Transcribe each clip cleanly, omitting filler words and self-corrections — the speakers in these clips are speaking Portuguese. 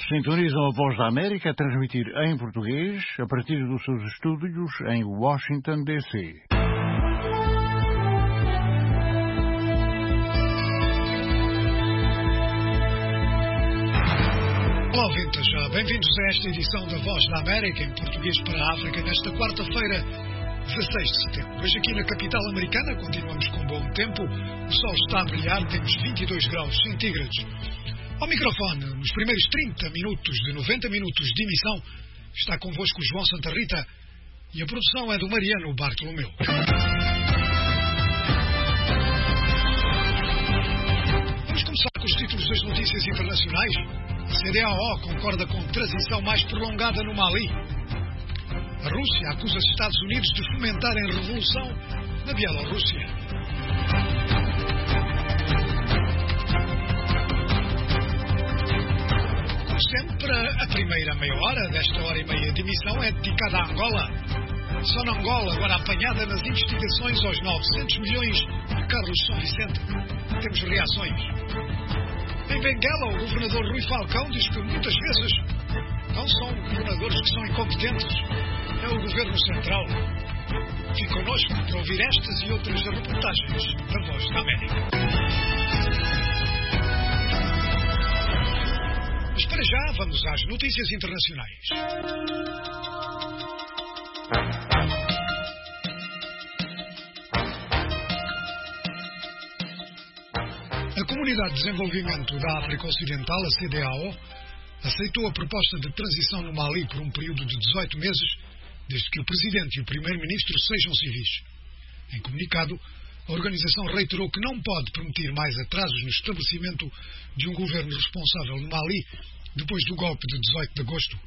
Sintonizam a Voz da América a transmitir em português a partir dos seus estúdios em Washington, D.C. Olá, ouvintes, bem-vindos a esta edição da Voz da América em português para a África nesta quarta-feira, 16 de setembro. Hoje aqui na capital americana continuamos com bom tempo, o sol está a brilhar, temos 22 graus centígrados. Ao microfone, nos primeiros 30 minutos de 90 minutos de emissão, está convosco o João Santa Rita e a produção é do Mariano Bartolomeu. Vamos começar com os títulos das notícias internacionais. A CDAO concorda com transição mais prolongada no Mali. A Rússia acusa os Estados Unidos de fomentarem revolução na Bielorrússia. Como sempre, a primeira meia hora desta hora e meia de emissão é dedicada à Angola. Só na Angola, agora apanhada nas investigações aos 900 milhões de Carlos São Vicente. Temos reações. Em Benguela, o governador Rui Falcão diz que muitas vezes não são governadores que são incompetentes, é o governo central. Fique connosco para ouvir estas e outras reportagens da Voz da América. Mas para já, vamos às notícias internacionais. A Comunidade de Desenvolvimento da África Ocidental, a CDAO, aceitou a proposta de transição no Mali por um período de 18 meses, desde que o Presidente e o Primeiro-Ministro sejam civis. Em comunicado, a organização reiterou que não pode permitir mais atrasos no estabelecimento de um governo responsável no Mali depois do golpe de 18 de agosto.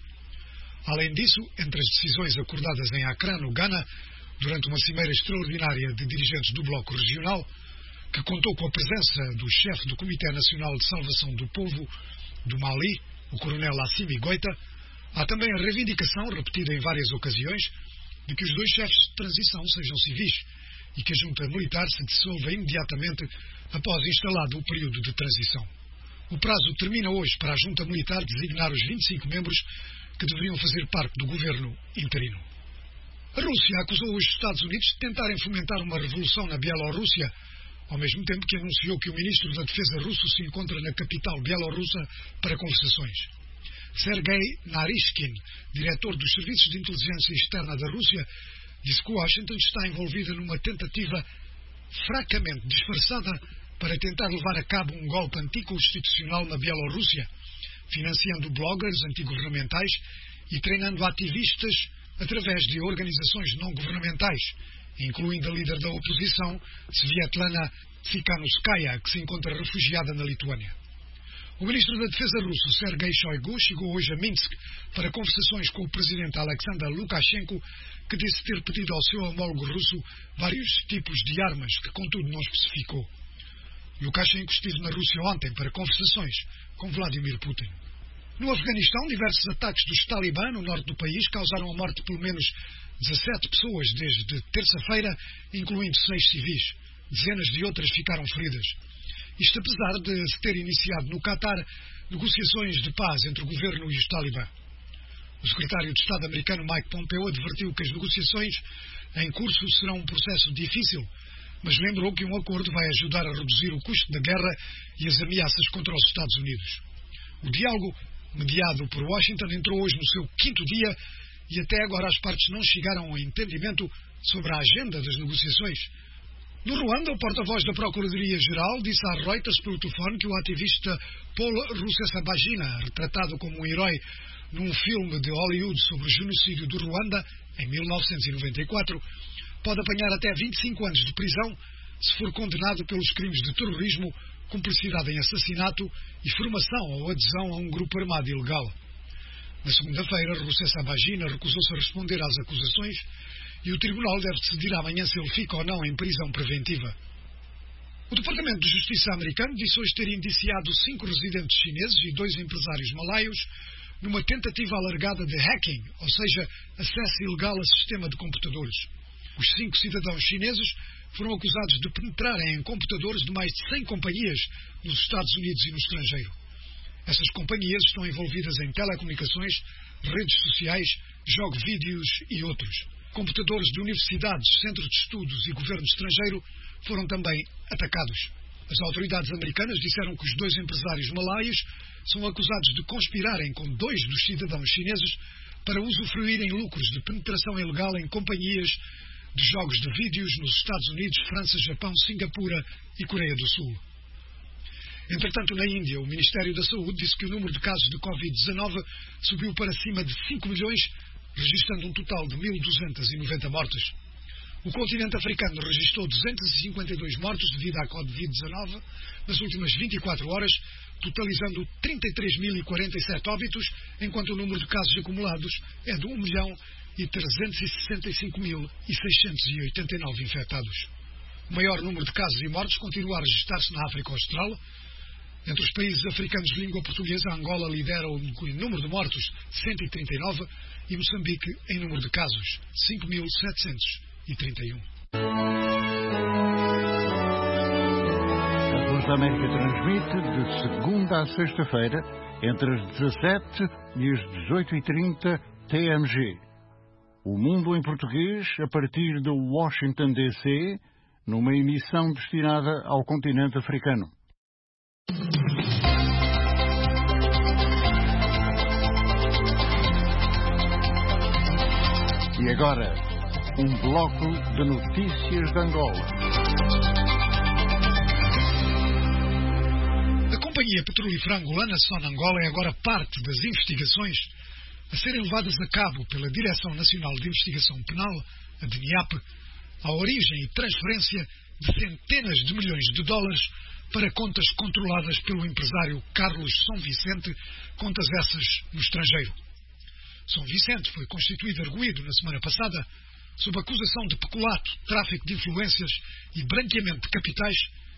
Além disso, entre as decisões acordadas em Accra, no Ghana, durante uma cimeira extraordinária de dirigentes do Bloco Regional, que contou com a presença do chefe do Comitê Nacional de Salvação do Povo do Mali, o coronel Assimi Goita, há também a reivindicação, repetida em várias ocasiões, de que os dois chefes de transição sejam civis e que a junta militar se dissolva imediatamente após instalado o período de transição. O prazo termina hoje para a junta militar designar os 25 membros que deveriam fazer parte do governo interino. A Rússia acusou os Estados Unidos de tentarem fomentar uma revolução na Bielorrússia, ao mesmo tempo que anunciou que o ministro da Defesa russo se encontra na capital bielorrussa para conversações. Sergei Narishkin, diretor dos Serviços de Inteligência Externa da Rússia, disse que Washington está envolvida numa tentativa fracamente disfarçada para tentar levar a cabo um golpe anticonstitucional na Bielorrússia, financiando bloggers antigovernamentais e treinando ativistas através de organizações não-governamentais, incluindo a líder da oposição, Sviatlana Tsikhanouskaya, que se encontra refugiada na Lituânia. O ministro da Defesa russo, Sergei Shoigu, chegou hoje a Minsk para conversações com o presidente Alexander Lukashenko, que disse ter pedido ao seu homólogo russo vários tipos de armas, que contudo não especificou. Lukashenko esteve na Rússia ontem para conversações com Vladimir Putin. No Afeganistão, diversos ataques dos Talibã no norte do país causaram a morte de pelo menos 17 pessoas desde terça-feira, incluindo 6 civis. Dezenas de outras ficaram feridas. Isto apesar de se ter iniciado no Catar negociações de paz entre o governo e os Talibã. O secretário de Estado americano Mike Pompeo advertiu que as negociações em curso serão um processo difícil, mas lembrou que um acordo vai ajudar a reduzir o custo da guerra e as ameaças contra os Estados Unidos. O diálogo, mediado por Washington, entrou hoje no seu 5º dia e até agora as partes não chegaram a um entendimento sobre a agenda das negociações. No Ruanda, o porta-voz da Procuradoria-Geral disse à Reuters pelo telefone que o ativista Paul Rusesabagina, retratado como um herói num filme de Hollywood sobre o genocídio do Ruanda, em 1994, pode apanhar até 25 anos de prisão se for condenado pelos crimes de terrorismo, cumplicidade em assassinato e formação ou adesão a um grupo armado ilegal. Na segunda-feira, Rusesabagina recusou-se a responder às acusações e o tribunal deve decidir amanhã se ele fica ou não em prisão preventiva. O Departamento de Justiça americano disse hoje ter indiciado 5 residentes chineses e 2 empresários malaios numa tentativa alargada de hacking, ou seja, acesso ilegal a sistema de computadores. Os 5 cidadãos chineses foram acusados de penetrarem em computadores de mais de 100 companhias nos Estados Unidos e no estrangeiro. Essas companhias estão envolvidas em telecomunicações, redes sociais, jogos vídeos e outros. Computadores de universidades, centros de estudos e governo estrangeiro foram também atacados. As autoridades americanas disseram que os 2 empresários malaios são acusados de conspirarem com 2 dos cidadãos chineses para usufruírem lucros de penetração ilegal em companhias de jogos de vídeos nos Estados Unidos, França, Japão, Singapura e Coreia do Sul. Entretanto, na Índia, o Ministério da Saúde disse que o número de casos de Covid-19 subiu para cima de 5 milhões, registrando um total de 1.290 mortes. O continente africano registrou 252 mortos devido à Covid-19 nas últimas 24 horas, totalizando 33.047 óbitos, enquanto o número de casos acumulados é de 1.365.689 infectados. O maior número de casos e mortes continua a registrar-se na África Austral. Entre os países africanos de língua portuguesa, Angola lidera em número de mortos 139 e Moçambique em número de casos 5.731. A Voz da América transmite de segunda a sexta-feira entre as 17 e as 18h30 TMG. O Mundo em Português a partir de Washington DC, numa emissão destinada ao continente africano. E agora, um bloco de notícias de Angola. A Companhia Petrolífera Angolana Sonangol é agora parte das investigações a serem levadas a cabo pela Direção Nacional de Investigação Penal, a DNIAP, à origem e transferência de centenas de milhões de dólares para contas controladas pelo empresário Carlos São Vicente, contas essas no estrangeiro. São Vicente foi constituído arguido na semana passada sob acusação de peculato, tráfico de influências e branqueamento de capitais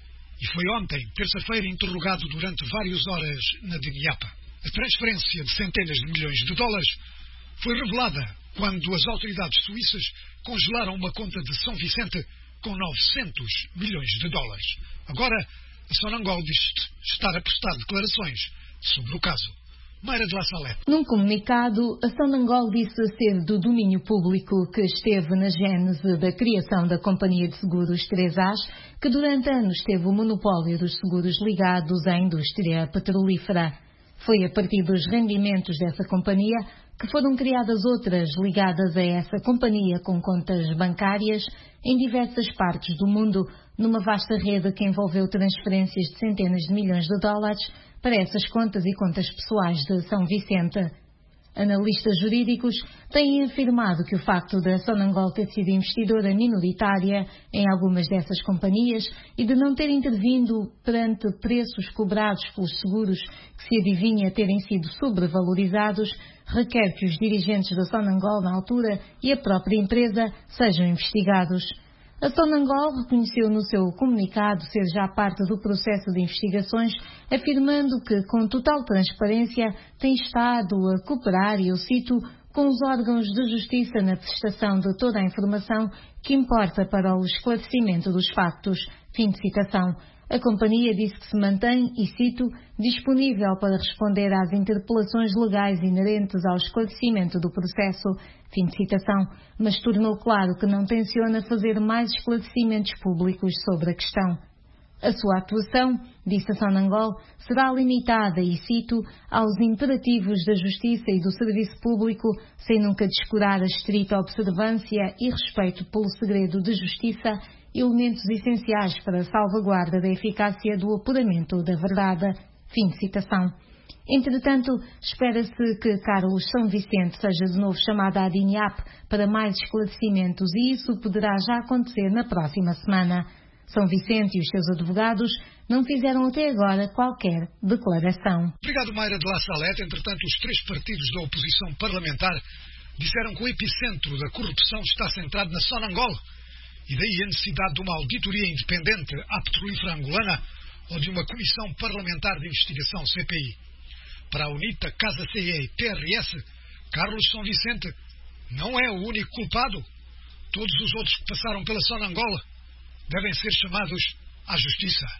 e foi ontem, terça-feira, interrogado durante várias horas na DNIAP. A transferência de centenas de milhões de dólares foi revelada quando as autoridades suíças congelaram uma conta de São Vicente com 900 milhões de dólares. Agora, a Sonangol diz estar a prestar declarações sobre o caso. Mayra de La Salette. Num comunicado, a Sonangol disse ser do domínio público que esteve na gênese da criação da Companhia de Seguros 3As, que durante anos teve o monopólio dos seguros ligados à indústria petrolífera. Foi a partir dos rendimentos dessa companhia que foram criadas outras ligadas a essa companhia com contas bancárias em diversas partes do mundo, numa vasta rede que envolveu transferências de centenas de milhões de dólares para essas contas e contas pessoais de São Vicente. Analistas jurídicos têm afirmado que o facto da Sonangol ter sido investidora minoritária em algumas dessas companhias e de não ter intervindo perante preços cobrados pelos seguros que se adivinha terem sido sobrevalorizados, requer que os dirigentes da Sonangol na altura e a própria empresa sejam investigados. A Sonangol reconheceu no seu comunicado ser já parte do processo de investigações, afirmando que, com total transparência, tem estado a cooperar, e eu cito, com os órgãos de justiça na prestação de toda a informação que importa para o esclarecimento dos factos. Fim de citação. A companhia disse que se mantém, e cito, disponível para responder às interpelações legais inerentes ao esclarecimento do processo, fim de citação, mas tornou claro que não tenciona fazer mais esclarecimentos públicos sobre a questão. A sua atuação, disse a Sonangol, será limitada, e cito, aos imperativos da justiça e do serviço público, sem nunca descurar a estrita observância e respeito pelo segredo de justiça, elementos essenciais para a salvaguarda da eficácia do apuramento da verdade. Fim de citação. Entretanto, espera-se que Carlos São Vicente seja de novo chamado à DNIAP para mais esclarecimentos, e isso poderá já acontecer na próxima semana. São Vicente e os seus advogados não fizeram até agora qualquer declaração. Obrigado, Mayra de La Salette. Entretanto, os 3 partidos da oposição parlamentar disseram que o epicentro da corrupção está centrado na Sonangol, e daí a necessidade de uma auditoria independente à petrolífera angolana ou de uma comissão parlamentar de investigação, CPI. Para a UNITA, Casa CE e TRS, Carlos São Vicente não é o único culpado. Todos os outros que passaram pela Sonangol devem ser chamados à justiça.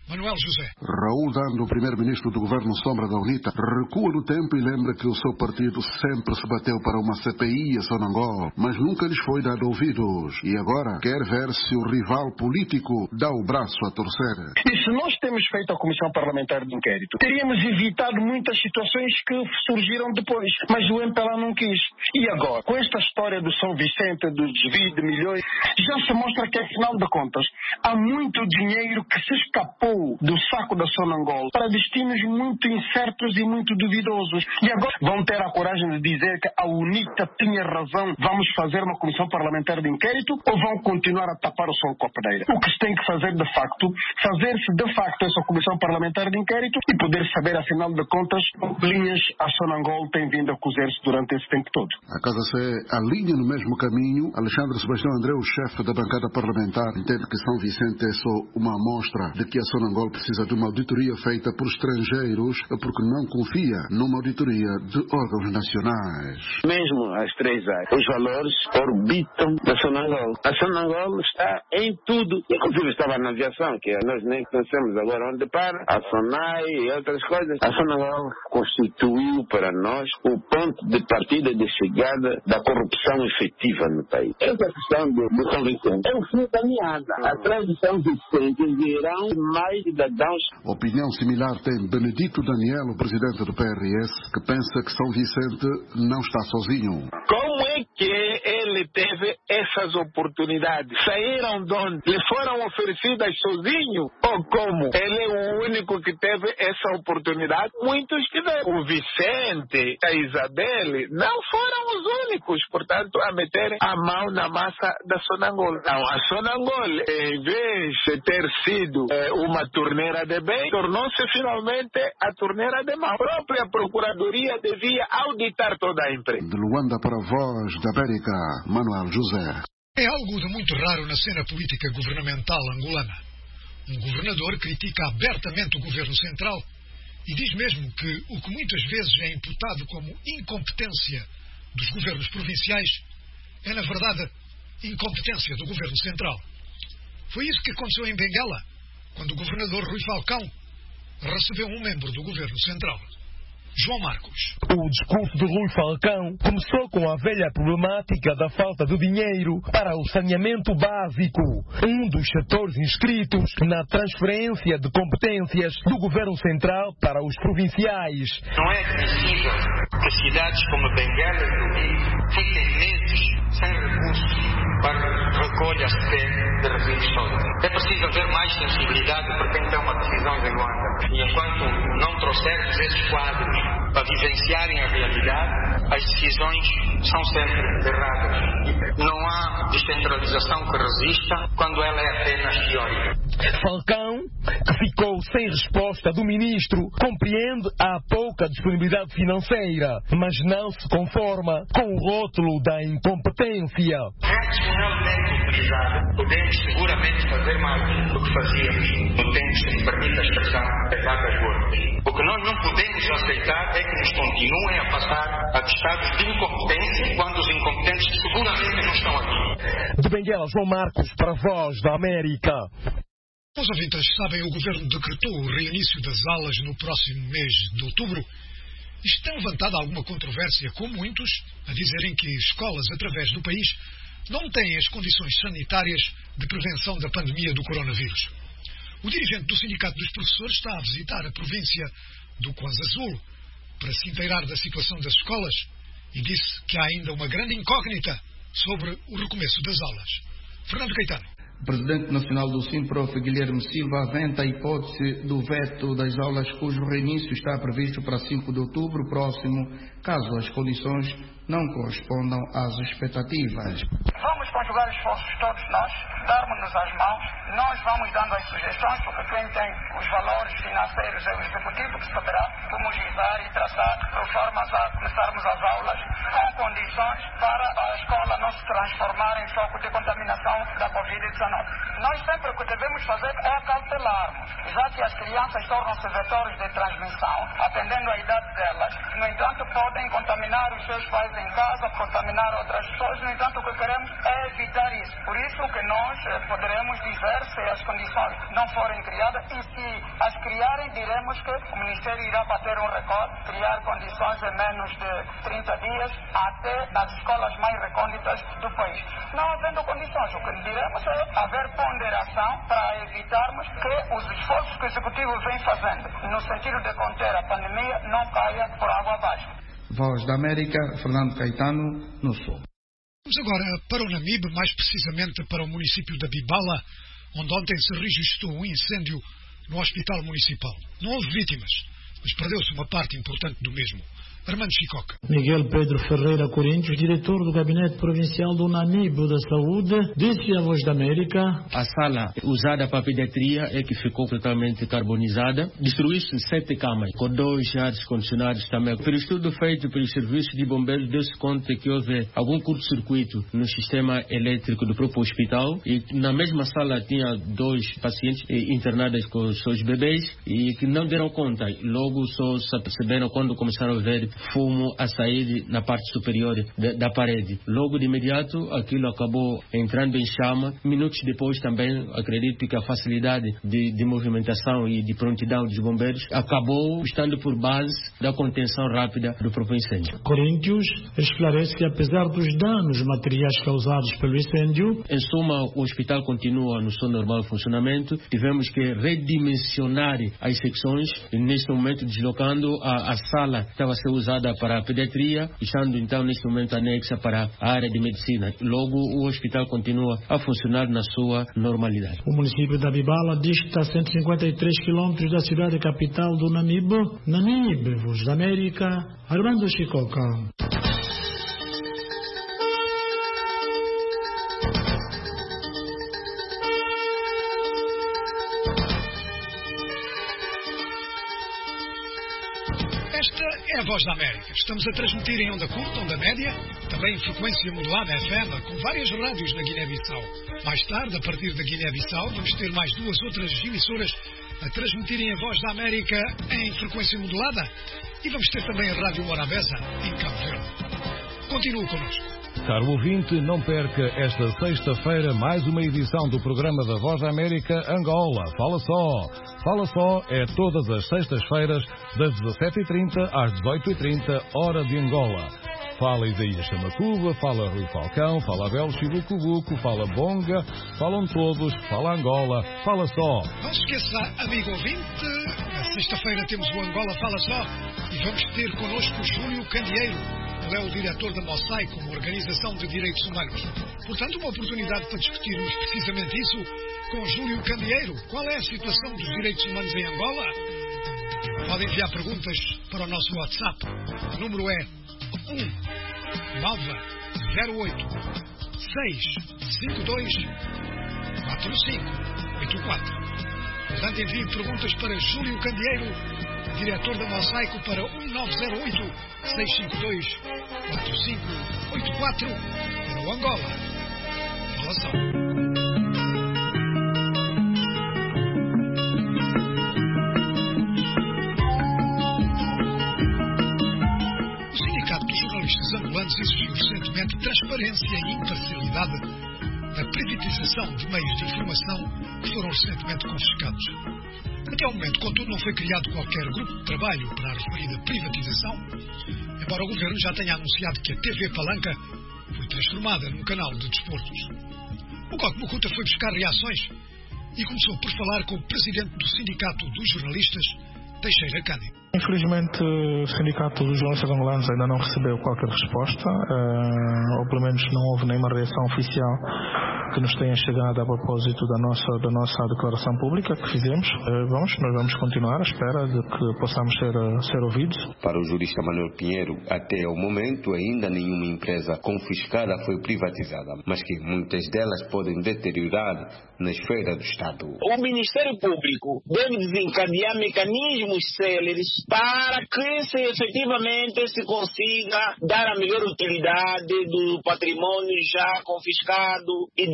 Manuel José. Raul Dando, o primeiro-ministro do governo Sombra da UNITA, recua no tempo e lembra que o seu partido sempre se bateu para uma CPI a Sonangol, mas nunca lhes foi dado ouvidos. E agora quer ver se o rival político dá o braço a torcer. E se nós temos feito a Comissão Parlamentar de Inquérito, teríamos evitado muitas situações que surgiram depois. Mas o MPLA não quis. E agora, com esta história do São Vicente, do desvio de milhões, já se mostra que, afinal de contas, há muito dinheiro que se escapou do saco da Sonangol para destinos muito incertos e muito duvidosos. E agora vão ter a coragem de dizer que a UNITA tinha razão, vamos fazer uma comissão parlamentar de inquérito, ou vão continuar a tapar o sol com a peneira? O que se tem que fazer de facto, fazer-se de facto essa comissão parlamentar de inquérito e poder saber, afinal de contas, que linhas a Sonangol tem vindo a cozer-se durante esse tempo todo. A Casa C alinha no mesmo caminho. Alexandre Sebastião Andreu, chefe da bancada parlamentar, entende que São Vicente é só uma amostra de que a Sonangol precisa de uma auditoria feita por estrangeiros porque não confia numa auditoria de órgãos nacionais. Mesmo às 3 áreas, os valores orbitam da Sonangol. A Sonangol está em tudo. Inclusive estava na aviação, que nós nem conhecemos agora onde para, a SONAI e outras coisas. A Sonangol constituiu para nós o ponto de partida e de chegada da corrupção efetiva no país. Essa questão do São Vicente é o fim da meada. Atrás de São Vicente virão mais cidadãos. Opinião similar tem Benedito Daniel, o presidente do PRS, que pensa que São Vicente não está sozinho. Como é que ele teve essas oportunidades? Saíram de onde? Lhe foram oferecidas sozinho? Ou como? Ele é o único que teve essa oportunidade? Muitos tiveram. O Vicente, a Isabelle, não foram os únicos, portanto, a meterem a mão na massa da Sonangol. Não, a Sonangol, em vez de ter sido uma torneira de bem, tornou-se finalmente a torneira de mal. A própria Procuradoria devia auditar toda a empresa. De Luanda para a Voz da América, Manuel José. É algo de muito raro na cena política governamental angolana. Um governador critica abertamente o governo central e diz mesmo que o que muitas vezes é imputado como incompetência dos governos provinciais é, na verdade, incompetência do governo central. Foi isso que aconteceu em Benguela, quando o governador Rui Falcão recebeu um membro do governo central, João Marcos. O discurso de Rui Falcão começou com a velha problemática da falta de dinheiro para o saneamento básico, um dos setores inscritos na transferência de competências do governo central para os provinciais. Não é admissível que cidades como Benguela e Lubi fiquem meses sem recursos para recolha sequer de resíduos sólidos. É preciso haver mais sensibilidade para quem toma decisões em Luanda. E enquanto não trouxermos esses quadros para vivenciarem a realidade, as decisões são sempre erradas. Não há descentralização que resista quando ela é apenas teórica. Falcão, que ficou sem resposta do ministro, compreende a pouca disponibilidade financeira, mas não se conforma com o rótulo da incompetência. Racionalmente utilizada, podemos seguramente fazer mais do que fazíamos no tempo, se me permite a expressão, das vacas gordas. O que nós não podemos aceitar é que nos continuem a passar atestados de incompetência quando os incompetentes seguramente não estão aqui. De Benguela, João Marcos, para a Voz da América. Os ouvintes sabem, o governo decretou o reinício das aulas no próximo mês de outubro. Isto tem levantado alguma controvérsia, com muitos a dizerem que escolas através do país não têm as condições sanitárias de prevenção da pandemia do coronavírus. O dirigente do Sindicato dos Professores está a visitar a província do Kwanza Azul para se inteirar da situação das escolas e disse que há ainda uma grande incógnita sobre o recomeço das aulas. Fernando Caetano. O presidente nacional do SINPROF, Guilherme Silva, aventa a hipótese do veto das aulas cujo reinício está previsto para 5 de outubro próximo, caso as condições não correspondam às expectativas. Vamos conjugar esforços todos nós, darmos-nos as mãos, nós vamos dando as sugestões, porque quem tem os valores financeiros é o Executivo, que saberá como agilizar e traçar de formas a começarmos as aulas com condições para a escola não se transformar em foco de contaminação da Covid-19. Nós sempre o que devemos fazer é acautelarmos, já que as crianças crianças tornam-se vetores de transmissão, atendendo à idade delas. No entanto, podem contaminar os seus pais em casa, contaminar outras pessoas. No entanto, o que queremos é evitar isso. Por isso que nós poderemos dizer, se as condições não forem criadas, e se as criarem, diremos que o Ministério irá bater um recorde, criar condições em menos de 30 dias, até nas escolas mais recônditas do país. Não havendo condições, o que diremos é haver ponderação para evitarmos que os esforços que o Executivo vem fazendo no sentido de conter a pandemia não caia por água abaixo. Voz da América, Fernando Caetano, no Sul. Vamos agora para o Namibe, mais precisamente para o município da Bibala, onde ontem se registrou um incêndio no Hospital Municipal. Não houve vítimas, mas perdeu-se uma parte importante do mesmo. Armando Chicoca. Miguel Pedro Ferreira Corinthians, diretor do Gabinete Provincial do Namibe da Saúde, disse à Voz da América: a sala usada para a pediatria é que ficou totalmente carbonizada. Destruiu-se 7 camas, com 2 ares condicionados também. Pelo estudo feito pelos serviços de bombeiros, deu-se conta que houve algum curto-circuito no sistema elétrico do próprio hospital, e na mesma sala tinha 2 pacientes internados com os seus bebês e que não deram conta. Logo só se perceberam quando começaram a ver fumo a sair na parte superior da parede. Logo de imediato aquilo acabou entrando em chama. Minutos depois também acredito que a facilidade de movimentação e de prontidão dos bombeiros acabou estando por base da contenção rápida do próprio incêndio. Corinthians esclarece que apesar dos danos materiais causados pelo incêndio, em suma o hospital continua no seu normal funcionamento. Tivemos que redimensionar as secções e neste momento deslocando a sala que estava a ser usada para a pediatria, estando então neste momento anexa para a área de medicina. Logo o hospital continua a funcionar na sua normalidade. O município da Bibala diz que está a 153 quilômetros da cidade capital do Namibe. Namibe, Voz da América, Armando Chicoca. É a Voz da América. Estamos a transmitir em onda curta, onda média, também em frequência modulada FM, com várias rádios na Guiné-Bissau. Mais tarde, a partir da Guiné-Bissau, vamos ter mais 2 outras emissoras a transmitirem a Voz da América em frequência modulada, e vamos ter também a Rádio Morabeza em Cabo Verde. Continue connosco. Caro ouvinte, não perca esta sexta-feira mais uma edição do programa da Voz da América Angola. Fala Só. Fala Só é todas as sextas-feiras, das 17h30 às 18h30, hora de Angola. Fala Isaías Chamacuba, fala Rui Falcão, fala Abel Chibucubuco, fala Bonga, falam todos, fala Angola. Fala Só. Não se esqueça, amigo ouvinte, na sexta-feira temos o Angola Fala Só e vamos ter connosco o Júlio Candeeiro. Ele é o diretor da Mosaico, uma organização de direitos humanos. Portanto, uma oportunidade para discutirmos precisamente isso com Júlio Candeeiro. Qual é a situação dos direitos humanos em Angola? Podem enviar perguntas para o nosso WhatsApp. O número é 1908 652 4584. Portanto, enviem perguntas para Júlio Candeeiro, diretor da Mosaico, para 1908 652 4584 para o Angola. Fala Só. O Sindicato dos Jornalistas Angolanos exigiu recentemente transparência e imparcialidade na privatização de meios de informação que foram recentemente confiscados. Até o momento, contudo, não foi criado qualquer grupo de trabalho para a referida privatização, embora o Governo já tenha anunciado que a TV Palanca foi transformada num canal de desportos. O Coque Mucuta foi buscar reações e começou por falar com o presidente do Sindicato dos Jornalistas, Teixeira Cândido. Infelizmente, o Sindicato dos Jornalistas Angolanos ainda não recebeu qualquer resposta, ou pelo menos não houve nenhuma reação oficial que nos tenha chegado a propósito da nossa declaração pública que fizemos. Nós vamos continuar à espera de que possamos ser ouvidos. Para o jurista Manuel Pinheiro, até o momento ainda nenhuma empresa confiscada foi privatizada, mas que muitas delas podem deteriorar na esfera do Estado. O Ministério Público deve desencadear mecanismos céleres para que efetivamente se consiga dar a melhor utilidade do patrimônio já confiscado e de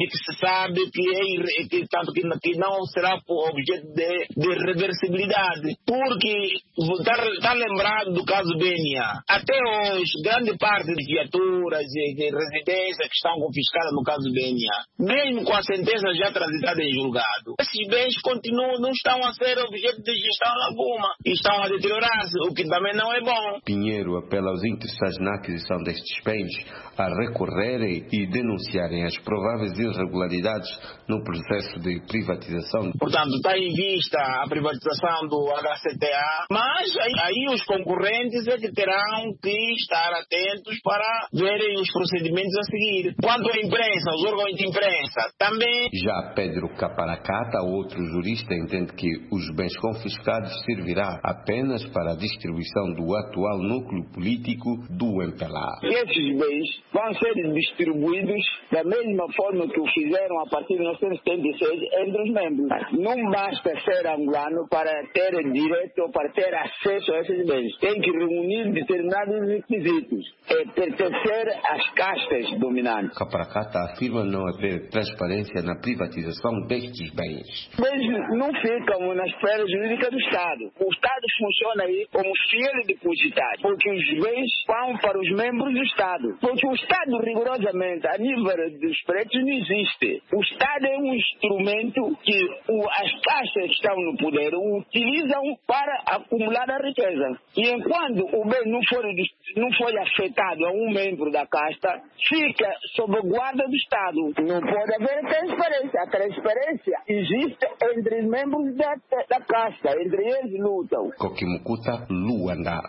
que se sabe que não será objeto de reversibilidade. Porque está lembrado do caso Benia. Até hoje, grande parte de viaturas e de residências que estão confiscadas no caso Benia, mesmo com a sentença já transitada em julgado, esses bens não estão a ser objeto de gestão alguma e estão a deteriorar-se, o que também não é bom. Pinheiro apela aos interessados na aquisição destes bens a recorrerem e denunciarem as prováveis irregularidades no processo de privatização. Portanto, está em vista a privatização do HCTA, mas aí os concorrentes é que terão que estar atentos para verem os procedimentos a seguir. Quanto à imprensa, os órgãos de imprensa, também... Já Pedro Caparacata, outro jurista, entende que os bens confiscados servirá apenas para a distribuição do atual núcleo político do MPLA. Esses bens vão ser distribuídos da mesma forma que o fizeram a partir de 1976 entre os membros. Não basta ser angolano para ter direito ou para ter acesso a esses bens. Tem que reunir determinados requisitos. É pertencer às castas dominantes. Caparacata afirma não haver transparência na privatização destes bens. Bens não ficam na esfera jurídica do Estado. O Estado funciona aí como fiel depositário, porque os bens vão para os membros do Estado. Porque o Estado, rigorosamente, a nível dos preços, não existe. O Estado é um instrumento que as castas que estão no poder utilizam para acumular a riqueza. E enquanto o bem não foi afetado a um membro da casta, fica sob guarda do Estado. Não pode haver transparência. A transparência existe entre os membros da casta. Entre eles lutam. Kokimukuta, Luanda.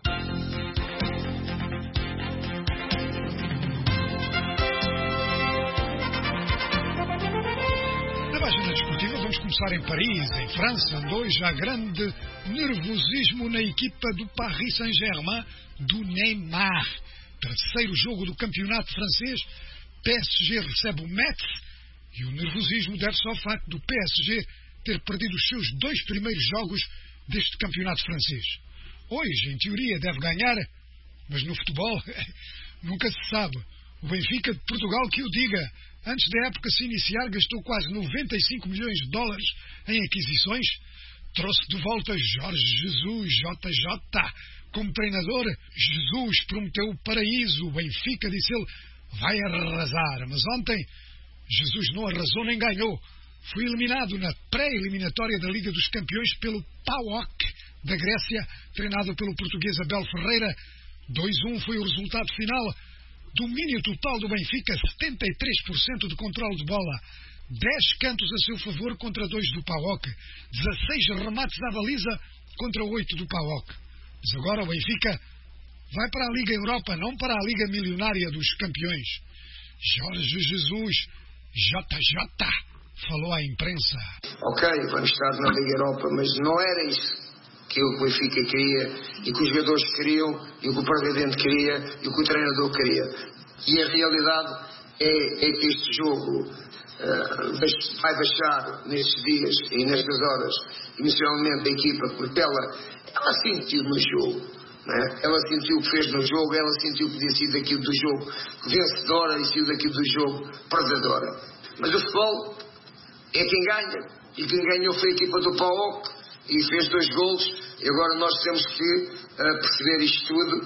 Na página desportiva vamos começar em Paris, em França, onde hoje há grande nervosismo na equipa do Paris Saint-Germain do Neymar. Terceiro jogo do campeonato francês, PSG recebe o Metz e o nervosismo deve-se ao facto do PSG ter perdido os seus 2 primeiros jogos deste campeonato francês. Hoje, em teoria, deve ganhar, mas no futebol nunca se sabe. O Benfica de Portugal, que o diga, antes da época se iniciar, gastou quase 95 milhões de dólares em aquisições, trouxe de volta Jorge Jesus, JJ, como treinador. Jesus prometeu o paraíso, o Benfica, disse ele, vai arrasar. Mas ontem, Jesus não arrasou nem ganhou. Foi eliminado na pré-eliminatória da Liga dos Campeões pelo PAOK da Grécia, treinado pelo português Abel Ferreira. 2-1 foi o resultado final. Domínio total do Benfica, 73% de controle de bola. 10 cantos a seu favor contra 2 do PAOK. 16 remates à baliza contra 8 do PAOK. Mas agora o Benfica vai para a Liga Europa, não para a Liga Milionária dos Campeões. Jorge Jesus, JJ, falou à imprensa. Ok, vamos estar na Liga Europa, mas não era isso que o Benfica queria, e que os jogadores queriam, e o que o presidente queria, e o que o treinador queria. E a realidade é que este jogo vai baixar nestes dias e nestas horas, inicialmente a equipa, porque ela sentiu no jogo. Ela sentiu o que fez no jogo, ela sentiu que podia ser daquilo do jogo vencedora e saiu daquilo do jogo perdedora. Mas o futebol é quem ganha, e quem ganhou foi a equipa do PAOK e fez 2 golos, e agora nós temos que perceber isto tudo.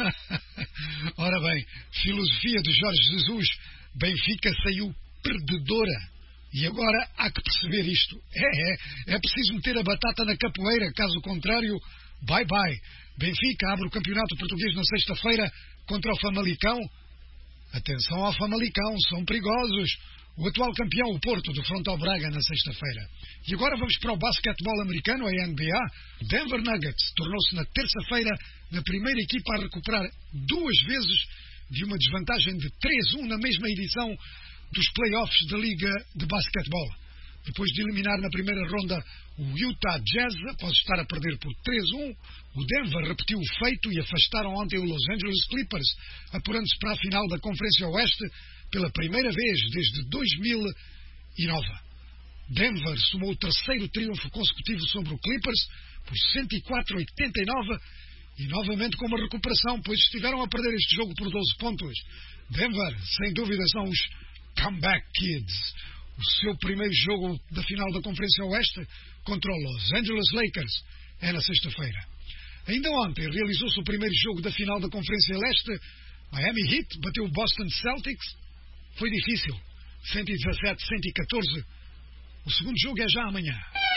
Ora bem, filosofia de Jorge Jesus, Benfica saiu perdedora. E agora há que perceber isto. É preciso meter a batata na capoeira, caso contrário, bye bye. Benfica abre o campeonato português na sexta-feira contra o Famalicão. Atenção ao Famalicão, são perigosos. O atual campeão, o Porto, defronta o Braga na sexta-feira. E agora vamos para o basquetebol americano, a NBA. Denver Nuggets tornou-se na terça-feira na primeira equipa a recuperar 2 vezes de uma desvantagem de 3-1 na mesma edição dos playoffs da Liga de Basquetebol. Depois de eliminar na primeira ronda o Utah Jazz, após estar a perder por 3-1, o Denver repetiu o feito e afastaram ontem o Los Angeles Clippers, apurando-se para a final da Conferência Oeste pela primeira vez desde 2009. Denver somou o 3º triunfo consecutivo sobre o Clippers por 104-89 e novamente com uma recuperação, pois estiveram a perder este jogo por 12 pontos. Denver, sem dúvida, são os Comeback Kids. o seu primeiro jogo da final da Conferência Oeste contra o Los Angeles Lakers. É na sexta-feira. Ainda ontem realizou-se o primeiro jogo da final da Conferência Leste. Miami Heat bateu o Boston Celtics. Foi difícil. 117-114. O segundo jogo é já amanhã.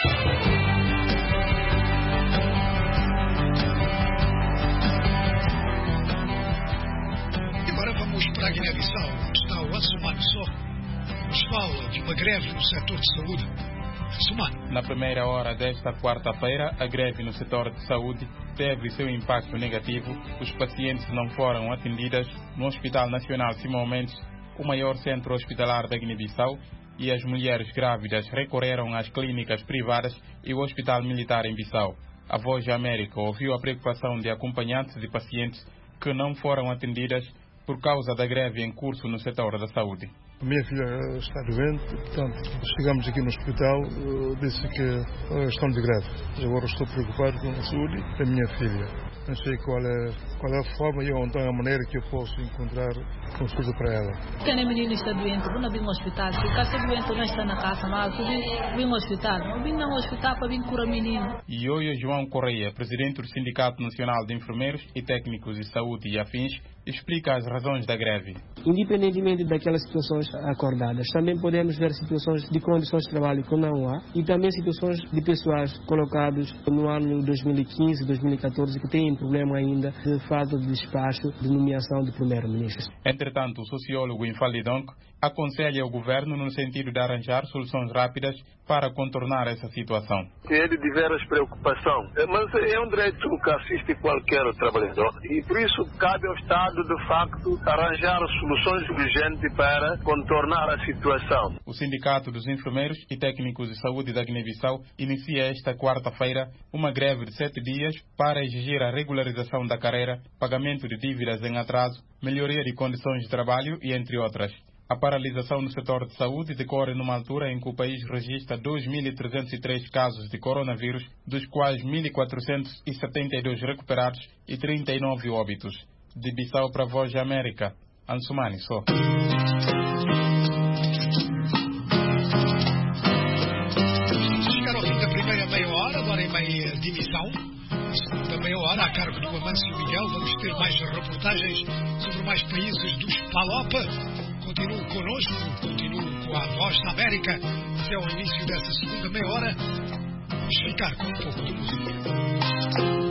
E agora vamos para a Guiné-Bissau, onde está o Assumani Sow. Nos fala de uma greve no setor de saúde. Assumani. Na primeira hora desta quarta-feira, a greve no setor de saúde teve seu impacto negativo. Os pacientes não foram atendidos no Hospital Nacional Simão Mendes, o maior centro hospitalar da Guiné-Bissau, e as mulheres grávidas recorreram às clínicas privadas e o Hospital Militar em Bissau. A Voz da América ouviu a preocupação de acompanhantes de pacientes que não foram atendidas por causa da greve em curso no setor da saúde. A minha filha está doente, portanto, chegamos aqui no hospital, disse que estão de greve. Agora estou preocupado com a saúde da minha filha. Não sei qual é a forma ou então a maneira que eu posso encontrar consulta para ela. Quando a menina está doente, vou vir no hospital. Se está doente, não está na casa, mas vim no hospital. Não vim no hospital para vir curar a menina. Ioio João Correia, presidente do Sindicato Nacional de Enfermeiros e Técnicos de Saúde e afins, explica as razões da greve. Independentemente daquelas situações acordadas, também podemos ver situações de condições de trabalho que não há e também situações de pessoas colocadas no ano 2015, 2014 que têm problema ainda de falta de despacho de nomeação de primeiro-ministro. Entretanto, o sociólogo Infalidonc aconselha o governo no sentido de arranjar soluções rápidas para contornar essa situação. É de diversas preocupações, mas é um direito que assiste qualquer trabalhador e por isso cabe ao Estado, de facto, arranjar soluções urgentes para contornar a situação. O Sindicato dos Enfermeiros e Técnicos de Saúde da Guiné-Bissau inicia esta quarta-feira uma greve de 7 dias para exigir a regularização da carreira, pagamento de dívidas em atraso, melhoria de condições de trabalho e entre outras. A paralisação no setor de saúde decorre numa altura em que o país registra 2.303 casos de coronavírus, dos quais 1.472 recuperados e 39 óbitos. De Bissau para a Voz da América, Assumani Sow. Chegar ao fim da primeira meia hora, agora em meia de emissão. Da meia hora, a cargo do Amâncio Miguel, vamos ter mais reportagens sobre mais países dos PALOP. Continuo conosco, continuo com a Voz da América até ao início dessa segunda meia hora. Vamos ficar com um pouco de música.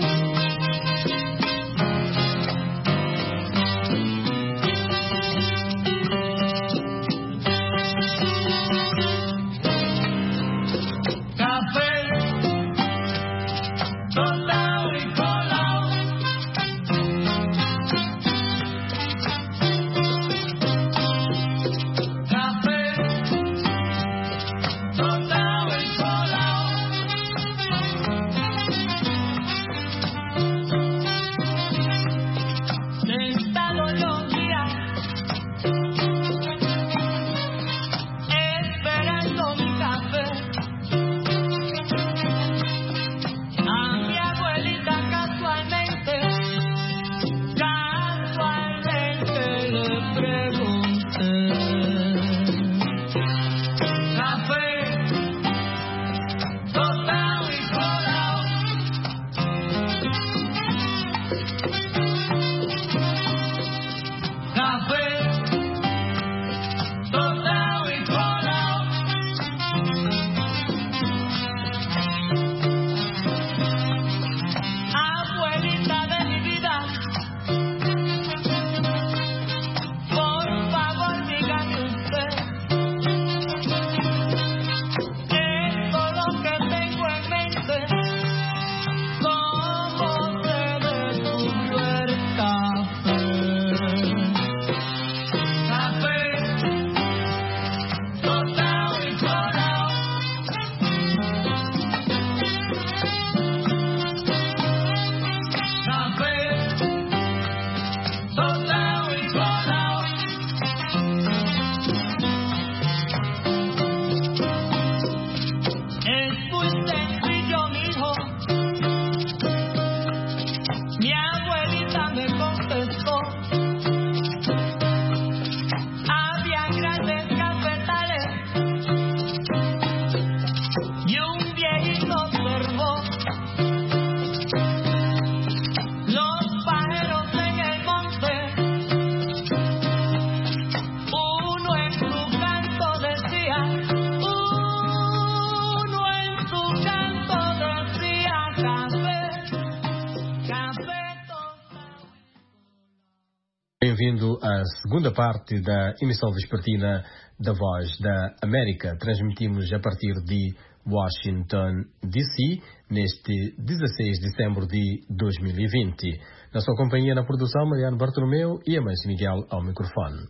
bem-vindo à segunda parte da emissão vespertina da Voz da América. Transmitimos a partir de Washington, D.C., neste 16 de dezembro de 2020. Na sua companhia na produção, Mariano Bartolomeu e Amâncio Miguel ao microfone.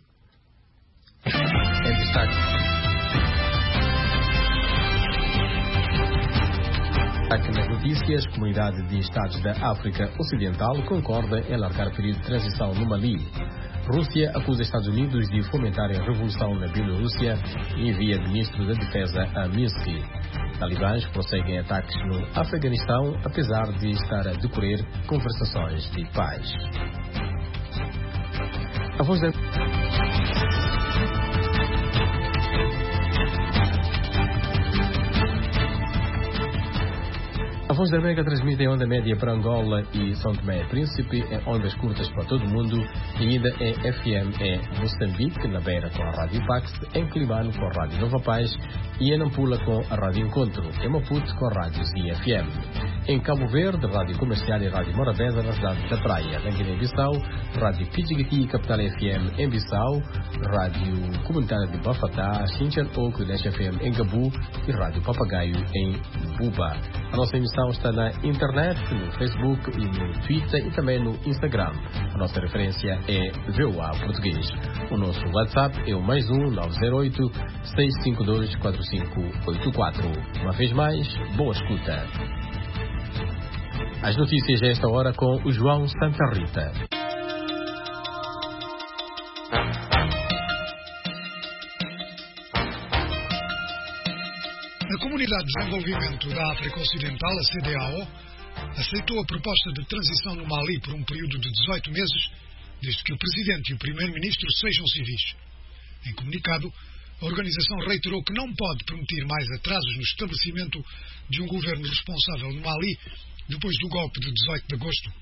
Em destaque nas notícias, Comunidade de Estados da África Ocidental concorda em alargar o período de transição no Mali. Rússia acusa Estados Unidos de fomentarem a revolução na Bielorrússia e envia ministro da Defesa a Minsk. Talibãs prosseguem ataques no Afeganistão, apesar de estar a decorrer conversações de paz. A Voz da A Voz da América transmite em onda média para Angola e São Tomé e Príncipe, em ondas curtas para todo o mundo, e ainda em FM em Moçambique, na Beira com a Rádio Pax, em Climano com a Rádio Nova Paz e em Nampula com a Rádio Encontro, em Maputo com a Rádio Zia FM. Em Cabo Verde, Rádio Comercial e Rádio Morabeza na cidade da Praia. Na Guiné-Bissau, Rádio Pidjigiti e Capital FM em Bissau, Rádio Comunitária de Bafatá, Xinjiang Oco e Leste FM em Gabu e Rádio Papagaio em Buba. A nossa emissão está na internet, no Facebook e no Twitter e também no Instagram. A nossa referência é VOA Português. O nosso WhatsApp é o +1 908 652 4584. Uma vez mais, boa escuta. As notícias a esta hora com o João Santa Rita. A Comunidade de Desenvolvimento da África Ocidental, a CEDEAO, aceitou a proposta de transição no Mali por um período de 18 meses, desde que o Presidente e o Primeiro-Ministro sejam civis. Em comunicado, a organização reiterou que não pode permitir mais atrasos no estabelecimento de um governo responsável no Mali depois do golpe de 18 de agosto.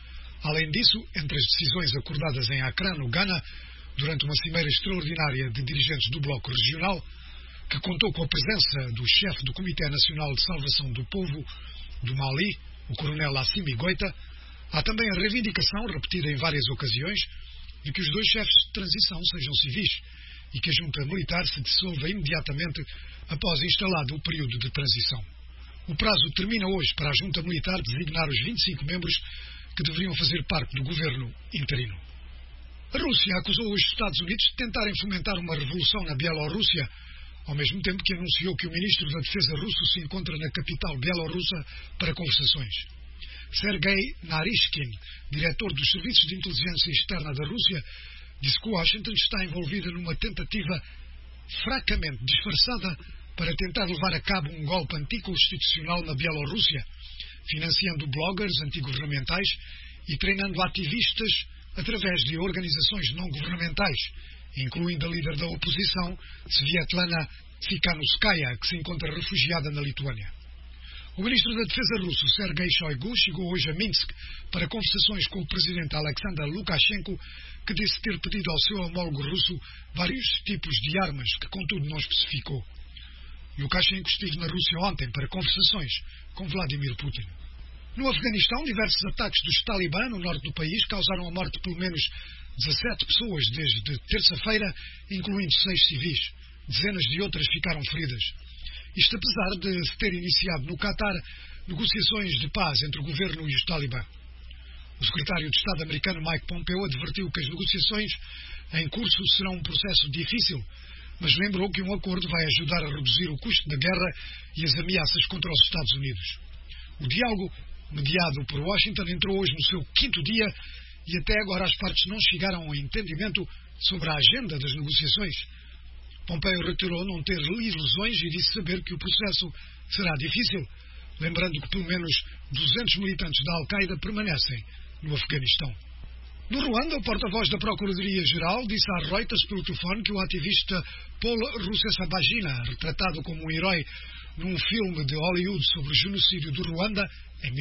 Além disso, entre as decisões acordadas em Accra, no Ghana, durante uma cimeira extraordinária de dirigentes do Bloco Regional, que contou com a presença do chefe do Comitê Nacional de Salvação do Povo do Mali, o coronel Assimi Goita, há também a reivindicação, repetida em várias ocasiões, de que os dois chefes de transição sejam civis e que a junta militar se dissolva imediatamente após instalado o período de transição. O prazo termina hoje para a junta militar designar os 25 membros que deveriam fazer parte do governo interino. A Rússia acusou os Estados Unidos de tentarem fomentar uma revolução na Bielorrússia, ao mesmo tempo que anunciou que o ministro da Defesa russo se encontra na capital bielorrussa para conversações. Sergei Narishkin, diretor dos Serviços de Inteligência Externa da Rússia, disse que Washington está envolvida numa tentativa fracamente disfarçada para tentar levar a cabo um golpe anticonstitucional na Bielorrússia, financiando bloggers antigovernamentais e treinando ativistas através de organizações não governamentais, incluindo a líder da oposição, Svietlana Tsikhanouskaya, que se encontra refugiada na Lituânia. O ministro da Defesa russo, Sergei Shoigu, chegou hoje a Minsk para conversações com o presidente Alexander Lukashenko, que disse ter pedido ao seu homólogo russo vários tipos de armas, que contudo não especificou. Lukashenko esteve na Rússia ontem para conversações com Vladimir Putin. No Afeganistão, diversos ataques dos Talibã no norte do país causaram a morte de pelo menos 17 pessoas desde terça-feira, incluindo 6 civis. Dezenas de outras ficaram feridas. Isto apesar de se ter iniciado no Catar negociações de paz entre o governo e os Talibã. O secretário de Estado americano Mike Pompeo advertiu que as negociações em curso serão um processo difícil, mas lembrou que um acordo vai ajudar a reduzir o custo da guerra e as ameaças contra os Estados Unidos. O diálogo, mediado por Washington, entrou hoje no seu 5º dia e até agora as partes não chegaram a um entendimento sobre a agenda das negociações. Pompeo reiterou não ter ilusões e disse saber que o processo será difícil, lembrando que pelo menos 200 militantes da Al-Qaeda permanecem no Afeganistão. No Ruanda, o porta-voz da Procuradoria-Geral disse à Reuters pelo telefone que o ativista Paul Rusesabagina, retratado como um herói num filme de Hollywood sobre o genocídio do Ruanda, em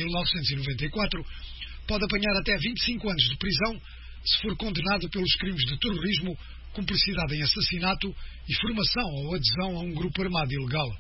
1994, pode apanhar até 25 anos de prisão se for condenado pelos crimes de terrorismo, cumplicidade em assassinato e formação ou adesão a um grupo armado ilegal.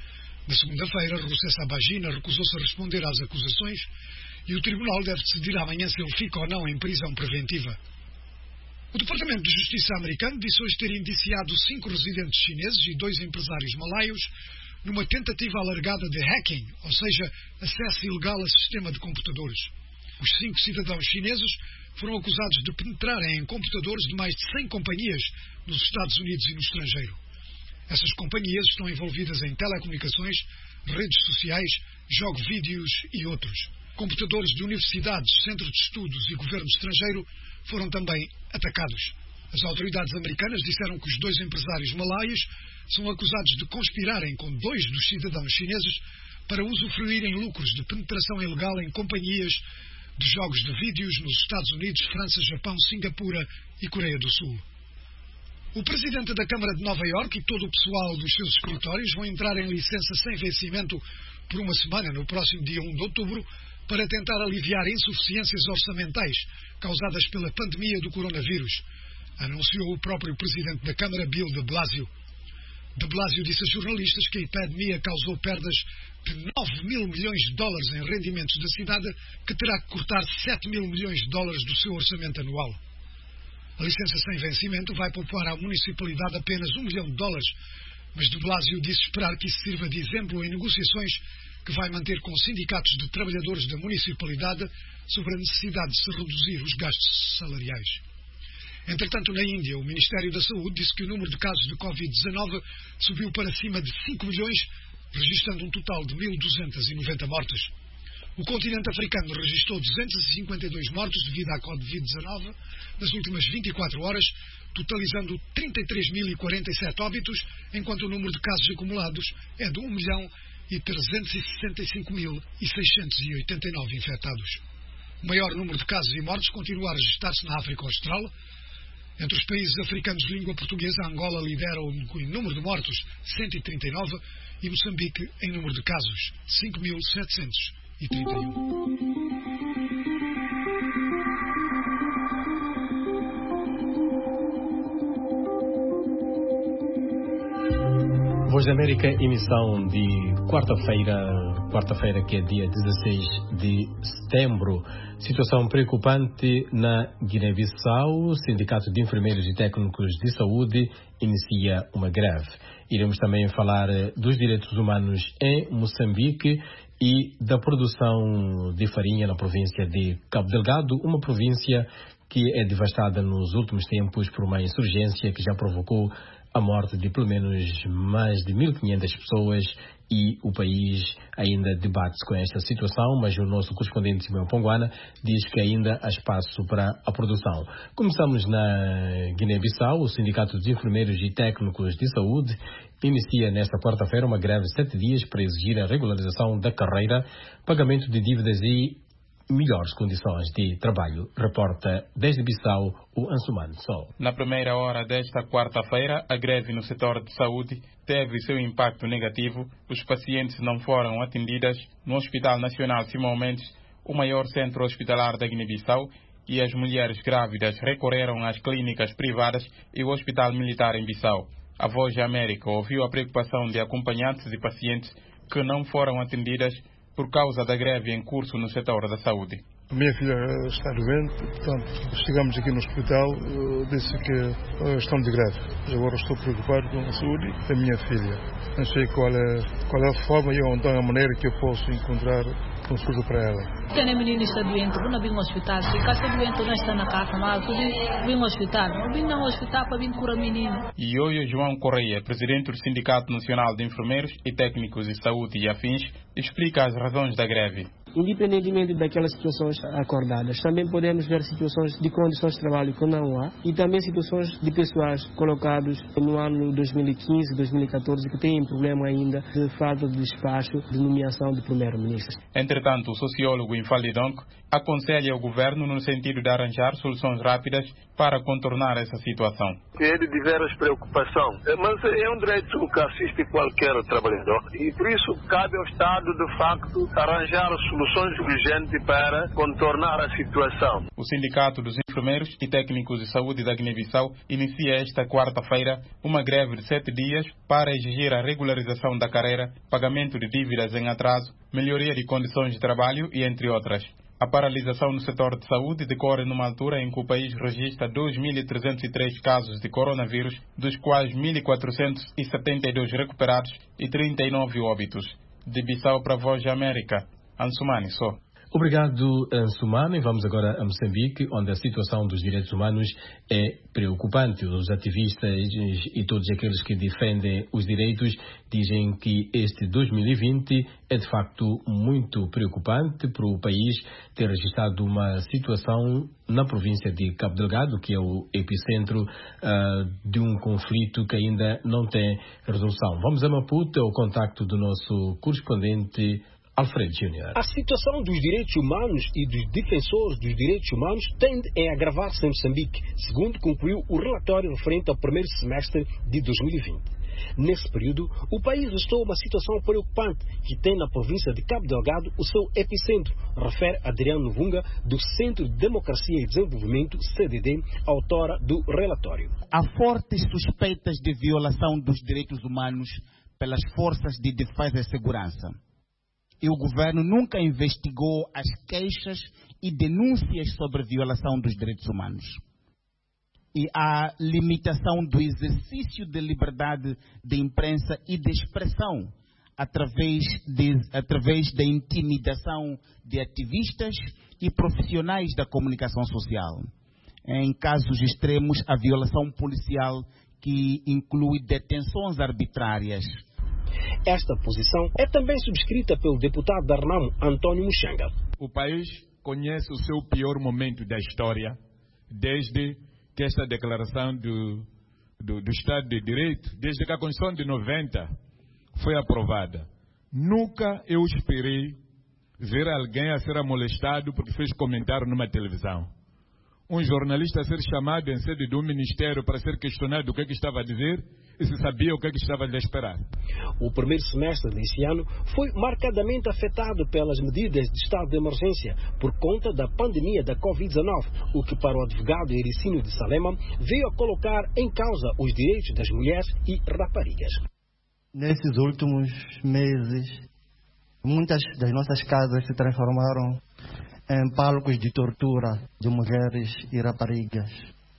Na segunda-feira, Rusesabagina recusou-se a responder às acusações e o tribunal deve decidir amanhã se ele fica ou não em prisão preventiva. O Departamento de Justiça americano disse hoje ter indiciado 5 residentes chineses e 2 empresários malaios numa tentativa alargada de hacking, ou seja, acesso ilegal a sistema de computadores. Os 5 cidadãos chineses foram acusados de penetrarem em computadores de mais de 100 companhias nos Estados Unidos e no estrangeiro. Essas companhias estão envolvidas em telecomunicações, redes sociais, jogos vídeos e outros. Computadores de universidades, centros de estudos e governo estrangeiro foram também atacados. As autoridades americanas disseram que os 2 empresários malaios são acusados de conspirarem com 2 dos cidadãos chineses para usufruírem lucros de penetração ilegal em companhias de jogos de vídeos nos Estados Unidos, França, Japão, Singapura e Coreia do Sul. O presidente da Câmara de Nova Iorque e todo o pessoal dos seus escritórios vão entrar em licença sem vencimento por uma semana no próximo dia 1 de outubro para tentar aliviar insuficiências orçamentais causadas pela pandemia do coronavírus, anunciou o próprio presidente da Câmara, Bill de Blasio. De Blasio disse a jornalistas que a epidemia causou perdas de 9 mil milhões de dólares em rendimentos da cidade, que terá que cortar 7 mil milhões de dólares do seu orçamento anual. A licença sem vencimento vai poupar à municipalidade apenas $1 milhão, mas de Blasio disse esperar que isso sirva de exemplo em negociações que vai manter com sindicatos de trabalhadores da municipalidade sobre a necessidade de se reduzir os gastos salariais. Entretanto, na Índia, o Ministério da Saúde disse que o número de casos de Covid-19 subiu para cima de 5 milhões, registrando um total de 1.290 mortes. O continente africano registrou 252 mortos devido à Covid-19 nas últimas 24 horas, totalizando 33.047 óbitos, enquanto o número de casos acumulados é de 1.365.689 infectados. O maior número de casos e mortes continua a registrar-se na África Austral. Entre os países africanos de língua portuguesa, Angola lidera em número de mortos 139 e Moçambique em número de casos 5.731. Voz da América, emissão de quarta-feira que é dia 16 de setembro. Situação preocupante na Guiné-Bissau. O Sindicato de Enfermeiros e Técnicos de Saúde inicia uma greve. Iremos também falar dos direitos humanos em Moçambique e da produção de farinha na província de Cabo Delgado, uma província que é devastada nos últimos tempos por uma insurgência que já provocou a morte de pelo menos mais de 1.500 pessoas, e o país ainda debate-se com esta situação, mas o nosso correspondente Simão Ponguana diz que ainda há espaço para a produção. Começamos na Guiné-Bissau. O Sindicato de Enfermeiros e Técnicos de Saúde inicia nesta quarta-feira uma greve de 7 dias para exigir a regularização da carreira, pagamento de dívidas e melhores condições de trabalho. Reporta desde Bissau o Ansumano Sol. Na primeira hora desta quarta-feira, a greve no setor de saúde teve seu impacto negativo. Os pacientes não foram atendidos no Hospital Nacional Simão Mendes, o maior centro hospitalar da Guiné-Bissau, e as mulheres grávidas recorreram às clínicas privadas e o Hospital Militar em Bissau. A Voz da América ouviu a preocupação de acompanhantes e pacientes que não foram atendidas por causa da greve em curso no setor da saúde. A minha filha está doente, portanto, chegamos aqui no hospital, disse que estão de greve. Agora estou preocupado com a saúde da minha filha. Não sei qual é a forma e então a maneira que eu posso encontrar consulta para ela. Quando a menina está doente, não vem ao hospital. Se está doente, não está na casa, mas vem ao hospital. Não vem ao hospital para vir curar a menina. E hoje, João Correia, presidente do Sindicato Nacional de Enfermeiros e Técnicos de Saúde e afins, explica as razões da greve. Independentemente daquelas situações acordadas, também podemos ver situações de condições de trabalho que não há e também situações de pessoas colocadas no ano 2015, 2014 que têm problema ainda de falta de despacho de nomeação de primeiro-ministro. Entretanto, o sociólogo Infalidonc aconselha o governo no sentido de arranjar soluções rápidas para contornar essa situação. É de diversas preocupações, mas é um direito que assiste qualquer trabalhador e por isso cabe ao Estado, de facto, arranjar soluções urgentes para contornar a situação. O Sindicato dos Enfermeiros e Técnicos de Saúde da Guiné-Bissau inicia esta quarta-feira uma greve de 7 dias para exigir a regularização da carreira, pagamento de dívidas em atraso, melhoria de condições de trabalho e entre outras. A paralisação no setor de saúde decorre numa altura em que o país registra 2.303 casos de coronavírus, dos quais 1.472 recuperados e 39 óbitos. De Bissau para a Voz da América, Ansumani só. Obrigado, Ansumani. Vamos agora a Moçambique, onde a situação dos direitos humanos é preocupante. Os ativistas e todos aqueles que defendem os direitos dizem que este 2020 é de facto muito preocupante para o país ter registrado uma situação na província de Cabo Delgado, que é o epicentro de um conflito que ainda não tem resolução. Vamos a Maputo, ao contacto do nosso correspondente Alfredo Júnior. A situação dos direitos humanos e dos defensores dos direitos humanos tende a agravar-se em Moçambique, segundo concluiu o relatório referente ao primeiro semestre de 2020. Nesse período, o país restou uma situação preocupante que tem na província de Cabo Delgado o seu epicentro, refere Adriano Vunga, do Centro de Democracia e Desenvolvimento, CDD, autora do relatório. Há fortes suspeitas de violação dos direitos humanos pelas forças de defesa e segurança. E o governo nunca investigou as queixas e denúncias sobre violação dos direitos humanos. E a limitação do exercício de liberdade de imprensa e de expressão através da intimidação de ativistas e profissionais da comunicação social. Em casos extremos, a violação policial, que inclui detenções arbitrárias. Esta posição é também subscrita pelo deputado da Renamo, António Muxanga. O país conhece o seu pior momento da história, desde que esta declaração do Estado de Direito, desde que a Constituição de 90 foi aprovada. Nunca eu esperei ver alguém a ser amolestado porque fez comentário numa televisão. Um jornalista a ser chamado em sede de um ministério para ser questionado do que estava a dizer e se sabia o que estava a esperar. O primeiro semestre deste ano foi marcadamente afetado pelas medidas de estado de emergência por conta da pandemia da Covid-19, o que para o advogado Ericínio de Salema veio a colocar em causa os direitos das mulheres e raparigas. Nesses últimos meses, muitas das nossas casas se transformaram em palcos de tortura de mulheres e raparigas.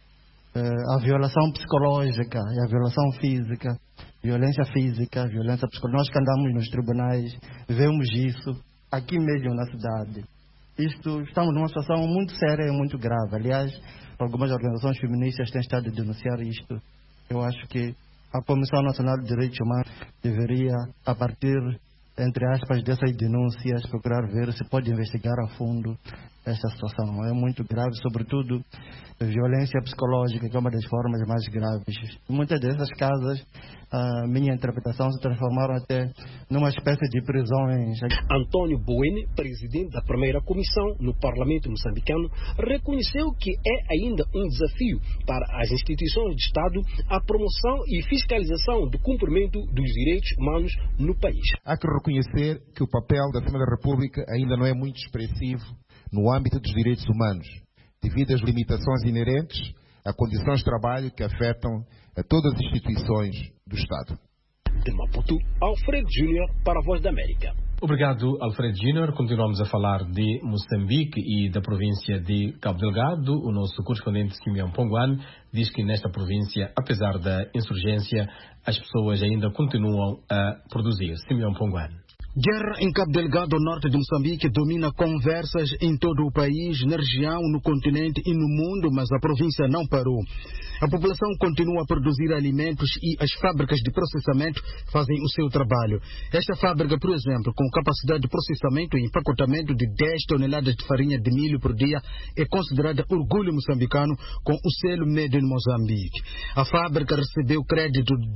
A violação psicológica e a violação física, violência psicológica. Nós que andamos nos tribunais, vemos isso aqui mesmo na cidade. Estamos numa situação muito séria e muito grave. Aliás, algumas organizações feministas têm estado a denunciar isto. Eu acho que a Comissão Nacional de Direitos Humanos deveria, a partir, entre aspas, dessas denúncias, procurar ver se pode investigar a fundo esta situação. É muito grave, sobretudo a violência psicológica, que é uma das formas mais graves. Muitas dessas casas, a minha interpretação, se transformaram até numa espécie de prisões. Antônio Boene, presidente da primeira comissão no Parlamento moçambicano, reconheceu que é ainda um desafio para as instituições de Estado a promoção e fiscalização do cumprimento dos direitos humanos no país. Há que reconhecer que o papel da Assembleia da República ainda não é muito expressivo no âmbito dos direitos humanos, devido às limitações inerentes a condições de trabalho que afetam a todas as instituições do Estado. De Maputo, Alfredo Júnior para a Voz da América. Obrigado, Alfredo Júnior. Continuamos a falar de Moçambique e da província de Cabo Delgado. O nosso correspondente Simeão Ponguan diz que nesta província, apesar da insurgência, as pessoas ainda continuam a produzir. Simeão Ponguan. Guerra em Cabo Delgado, ao norte de Moçambique, domina conversas em todo o país, na região, no continente e no mundo, mas a província não parou. A população continua a produzir alimentos e as fábricas de processamento fazem o seu trabalho. Esta fábrica, por exemplo, com capacidade de processamento e empacotamento de 10 toneladas de farinha de milho por dia, é considerada orgulho moçambicano com o selo Made in Moçambique. A fábrica recebeu crédito de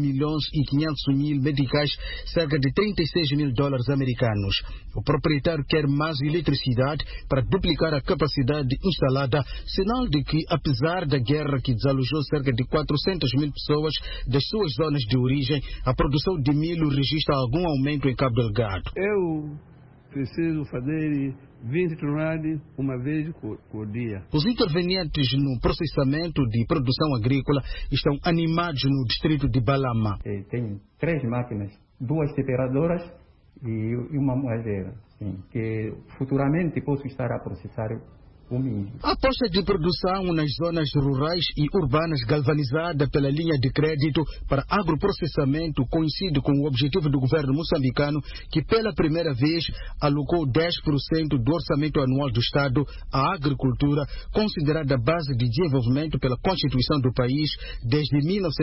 2.500.000 meticais, cerca de 36 mil dólares americanos. O proprietário quer mais eletricidade para duplicar a capacidade instalada, sinal de que, apesar da guerra que desalojou cerca de 400 mil pessoas das suas zonas de origem, a produção de milho registra algum aumento em Cabo Delgado. Eu preciso fazer 20 toneladas uma vez por dia. Os intervenientes no processamento de produção agrícola estão animados no distrito de Balama. Tem 3 máquinas, 2 temperadoras e uma moedeira, sim, que futuramente posso estar a processar o milho. A posta de produção nas zonas rurais e urbanas galvanizada pela linha de crédito para agroprocessamento coincide com o objetivo do governo moçambicano, que pela primeira vez alocou 10% do orçamento anual do Estado à agricultura, considerada base de desenvolvimento pela Constituição do país desde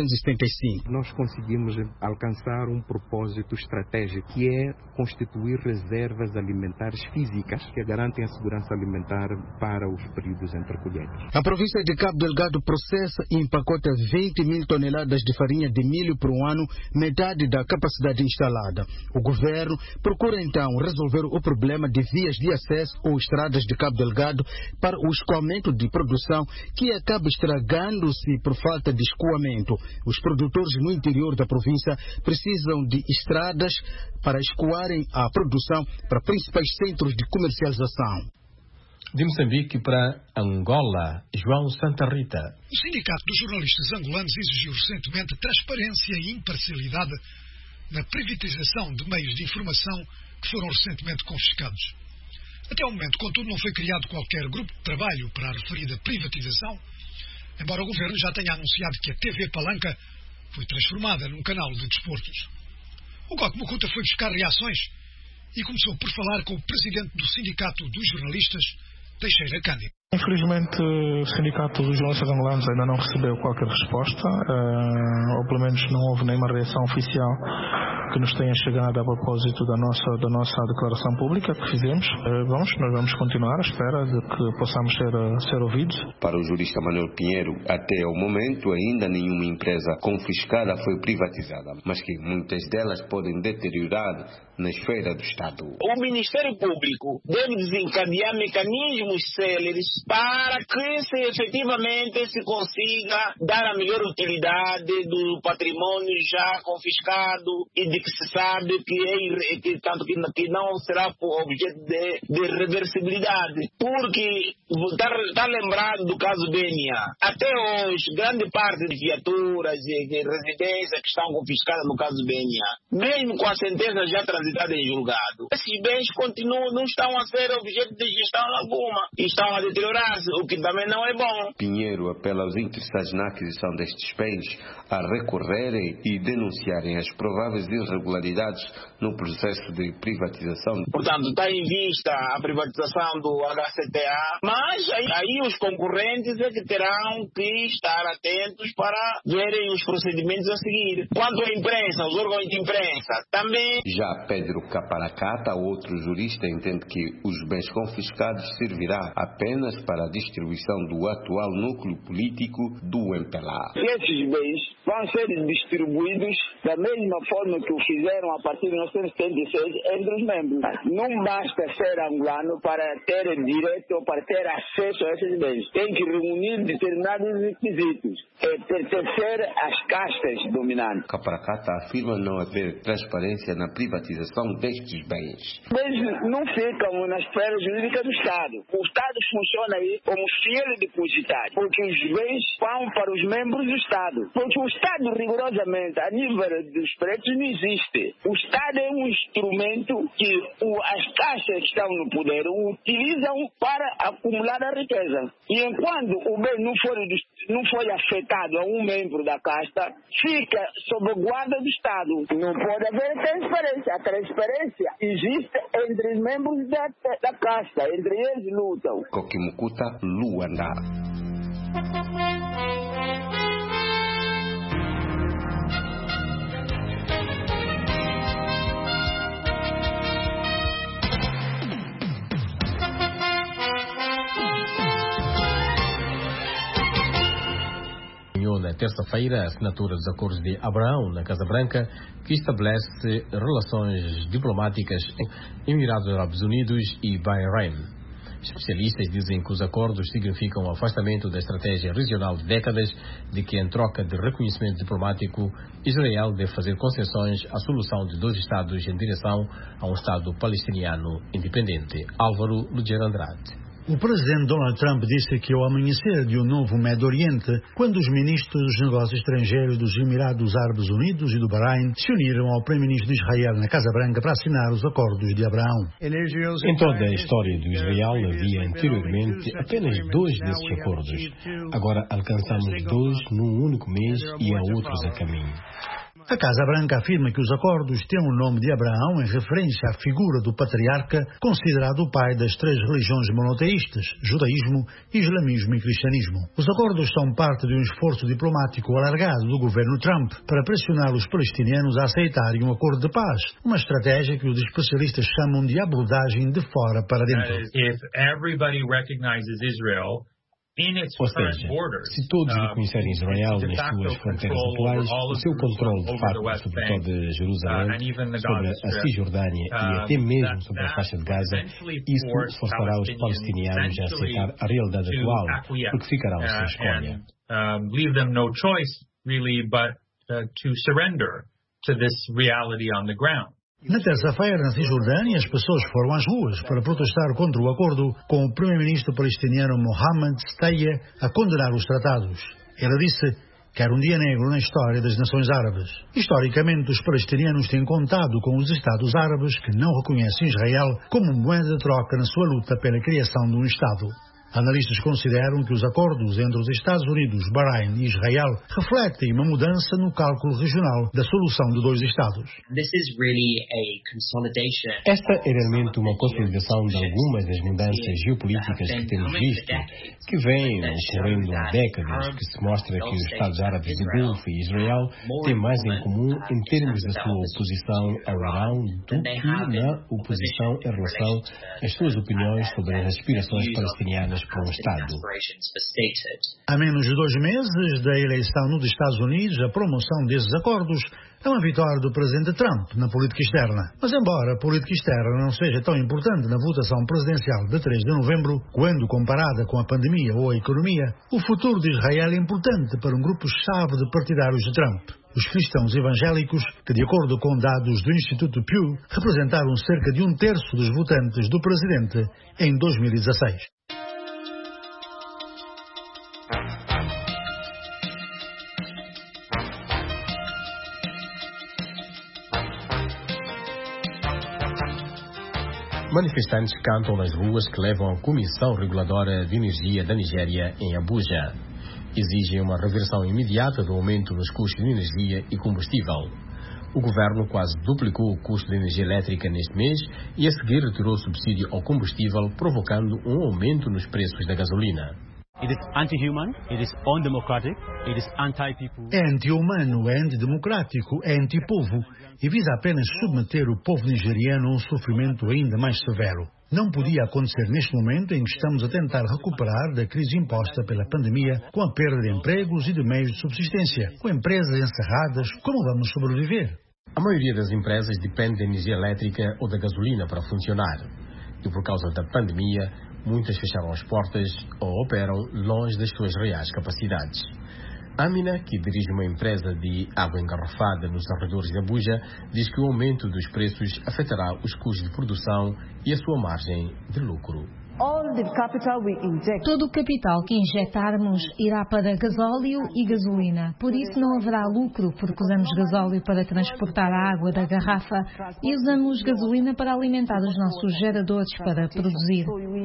1975. Nós conseguimos alcançar um propósito estratégico, que é constituir reservas alimentares físicas que garantem a segurança alimentar para os períodos entre colheitas. A província de Cabo Delgado processa e empacota 20 mil toneladas de farinha de milho por um ano, metade da capacidade instalada. O governo procura então resolver o problema de vias de acesso ou estradas de Cabo Delgado para o escoamento de produção, que acaba estragando-se por falta de escoamento. Os produtores no interior da província precisam de estradas para escoarem a produção para principais centros de comercialização. De Moçambique para Angola, João Santa Rita. O Sindicato dos Jornalistas Angolanos exigiu recentemente transparência e imparcialidade na privatização de meios de informação que foram recentemente confiscados. Até o momento, contudo, não foi criado qualquer grupo de trabalho para a referida privatização, embora o governo já tenha anunciado que a TV Palanca foi transformada num canal de desportos. O Goc Mucuta foi buscar reações e começou por falar com o presidente do Sindicato dos Jornalistas, Teixeira Cândido. Infelizmente, o Sindicato dos Jornalistas Angolanos ainda não recebeu qualquer resposta, ou pelo menos não houve nenhuma reação oficial que nos tenha chegado a propósito da nossa declaração pública que fizemos. Nós vamos continuar à espera de que possamos ser ouvidos. Para o jurista Manuel Pinheiro, até o momento ainda nenhuma empresa confiscada foi privatizada, mas que muitas delas podem deteriorar na esfera do Estado. O Ministério Público deve desencadear mecanismos céleres para que efetivamente se consiga dar a melhor utilidade do patrimônio já confiscado e de que se sabe que não será objeto de reversibilidade. Porque está lembrado do caso BNA. Até hoje, grande parte de viaturas e de residências que estão confiscadas no caso BNA, mesmo com a sentença já transitada em julgado, esses bens não estão a ser objeto de gestão alguma e estão a deteriorar-se, o que também não é bom. Pinheiro apela aos interessados na aquisição destes bens a recorrerem e denunciarem as prováveis irregularidades no processo de privatização. Portanto, está em vista a privatização do HCTA, mas aí os concorrentes é que terão que estar atentos para verem os procedimentos a seguir. Quanto à imprensa, os órgãos de imprensa, também. Já Pedro Caparacata, outro jurista, entende que os bens confiscados servirá apenas para a distribuição do atual núcleo político do MPLA. Esses bens vão ser distribuídos da mesma forma que o fizeram a partir de 1976 entre os membros. Não basta ser angolano para ter direito ou para ter acesso a esses bens. Tem que reunir determinados requisitos. Pertencer às castas dominantes. Caparacata afirma não haver transparência na privatização destes bens. Eles não ficam na esfera jurídica do Estado. O Estado funciona aí como fiel depositário, porque os bens vão para os membros do Estado. Porque o Estado, rigorosamente, a nível dos preços, não existe. O Estado é um instrumento que as caixas que estão no poder utilizam para acumular a riqueza. E enquanto o bem não foi afetado a um membro da casta, fica sob guarda do Estado. Não pode haver transparência. A transparência existe entre os membros da casta, entre eles lutam. Coquimucuta, Luanda. Na terça-feira, a assinatura dos acordos de Abraão na Casa Branca, que estabelece relações diplomáticas em Emirados Árabes Unidos e Bahrein. Especialistas dizem que os acordos significam o afastamento da estratégia regional de décadas, de que, em troca de reconhecimento diplomático, Israel deve fazer concessões à solução de dois Estados em direção a um Estado palestiniano independente. Álvaro Luger Andrade. O presidente Donald Trump disse que ao amanhecer de um novo Médio Oriente, quando os ministros dos negócios estrangeiros dos Emirados Árabes Unidos e do Bahrein se uniram ao primeiro-ministro de Israel na Casa Branca para assinar os acordos de Abraão. Em toda a história do Israel havia anteriormente apenas 2 desses acordos. Agora alcançamos 2 num único mês e há outros a caminho. A Casa Branca afirma que os acordos têm o nome de Abraão em referência à figura do patriarca, considerado o pai das 3 religiões monoteístas, judaísmo, islamismo e cristianismo. Os acordos são parte de um esforço diplomático alargado do governo Trump para pressionar os palestinianos a aceitarem um acordo de paz, uma estratégia que os especialistas chamam de abordagem de fora para dentro. Ou seja, se todos reconhecerem Israel nas suas fronteiras atuais, o seu controle de facto sobre toda Jerusalém, sobre a Cisjordânia e até mesmo sobre a faixa de Gaza, isso forçará os palestinianos a aceitar a realidade atual, porque ficará a sua escolha. Leave them no choice, really, but to surrender to this reality on the ground. Na terça-feira, na Cisjordânia, as pessoas foram às ruas para protestar contra o acordo, com o primeiro-ministro palestiniano Mohammed Shtayyeh a condenar os tratados. Ele disse que era um dia negro na história das nações árabes. Historicamente, os palestinianos têm contado com os Estados árabes que não reconhecem Israel como moeda de troca na sua luta pela criação de um Estado. Analistas consideram que os acordos entre os Estados Unidos, Bahrein e Israel refletem uma mudança no cálculo regional da solução de 2 Estados. Esta é realmente uma consolidação de algumas das mudanças geopolíticas que temos visto, que vêm ocorrendo há décadas, que se mostra que os Estados Árabes do Golfo e Israel têm mais em comum em termos da sua oposição ao Irão do que na oposição em relação às suas opiniões sobre as aspirações palestinianas para um Estado. Há menos de 2 meses da eleição nos Estados Unidos, a promoção desses acordos é uma vitória do presidente Trump na política externa. Mas embora a política externa não seja tão importante na votação presidencial de 3 de novembro, quando comparada com a pandemia ou a economia, o futuro de Israel é importante para um grupo-chave de partidários de Trump. Os cristãos evangélicos, que de acordo com dados do Instituto Pew, representaram cerca de 1/3 dos votantes do presidente em 2016. Manifestantes cantam nas ruas que levam a Comissão Reguladora de Energia da Nigéria em Abuja. Exigem uma reversão imediata do aumento nos custos de energia e combustível. O governo quase duplicou o custo de energia elétrica neste mês e a seguir retirou o subsídio ao combustível, provocando um aumento nos preços da gasolina. It is anti-human, it is undemocratic, it is anti-people. É anti-humano, é antidemocrático, é anti-povo e visa apenas submeter o povo nigeriano a um sofrimento ainda mais severo. Não podia acontecer neste momento em que estamos a tentar recuperar da crise imposta pela pandemia, com a perda de empregos e de meios de subsistência, com empresas encerradas. Como vamos sobreviver? A maioria das empresas depende da energia elétrica ou da gasolina para funcionar. E por causa da pandemia, muitas fecharam as portas ou operam longe das suas reais capacidades. Amina, que dirige uma empresa de água engarrafada nos arredores de Abuja, diz que o aumento dos preços afetará os custos de produção e a sua margem de lucro. Todo o capital que injetarmos irá para gasóleo e gasolina. Por isso não haverá lucro, porque usamos gasóleo para transportar a água da garrafa e usamos gasolina para alimentar os nossos geradores para produzir.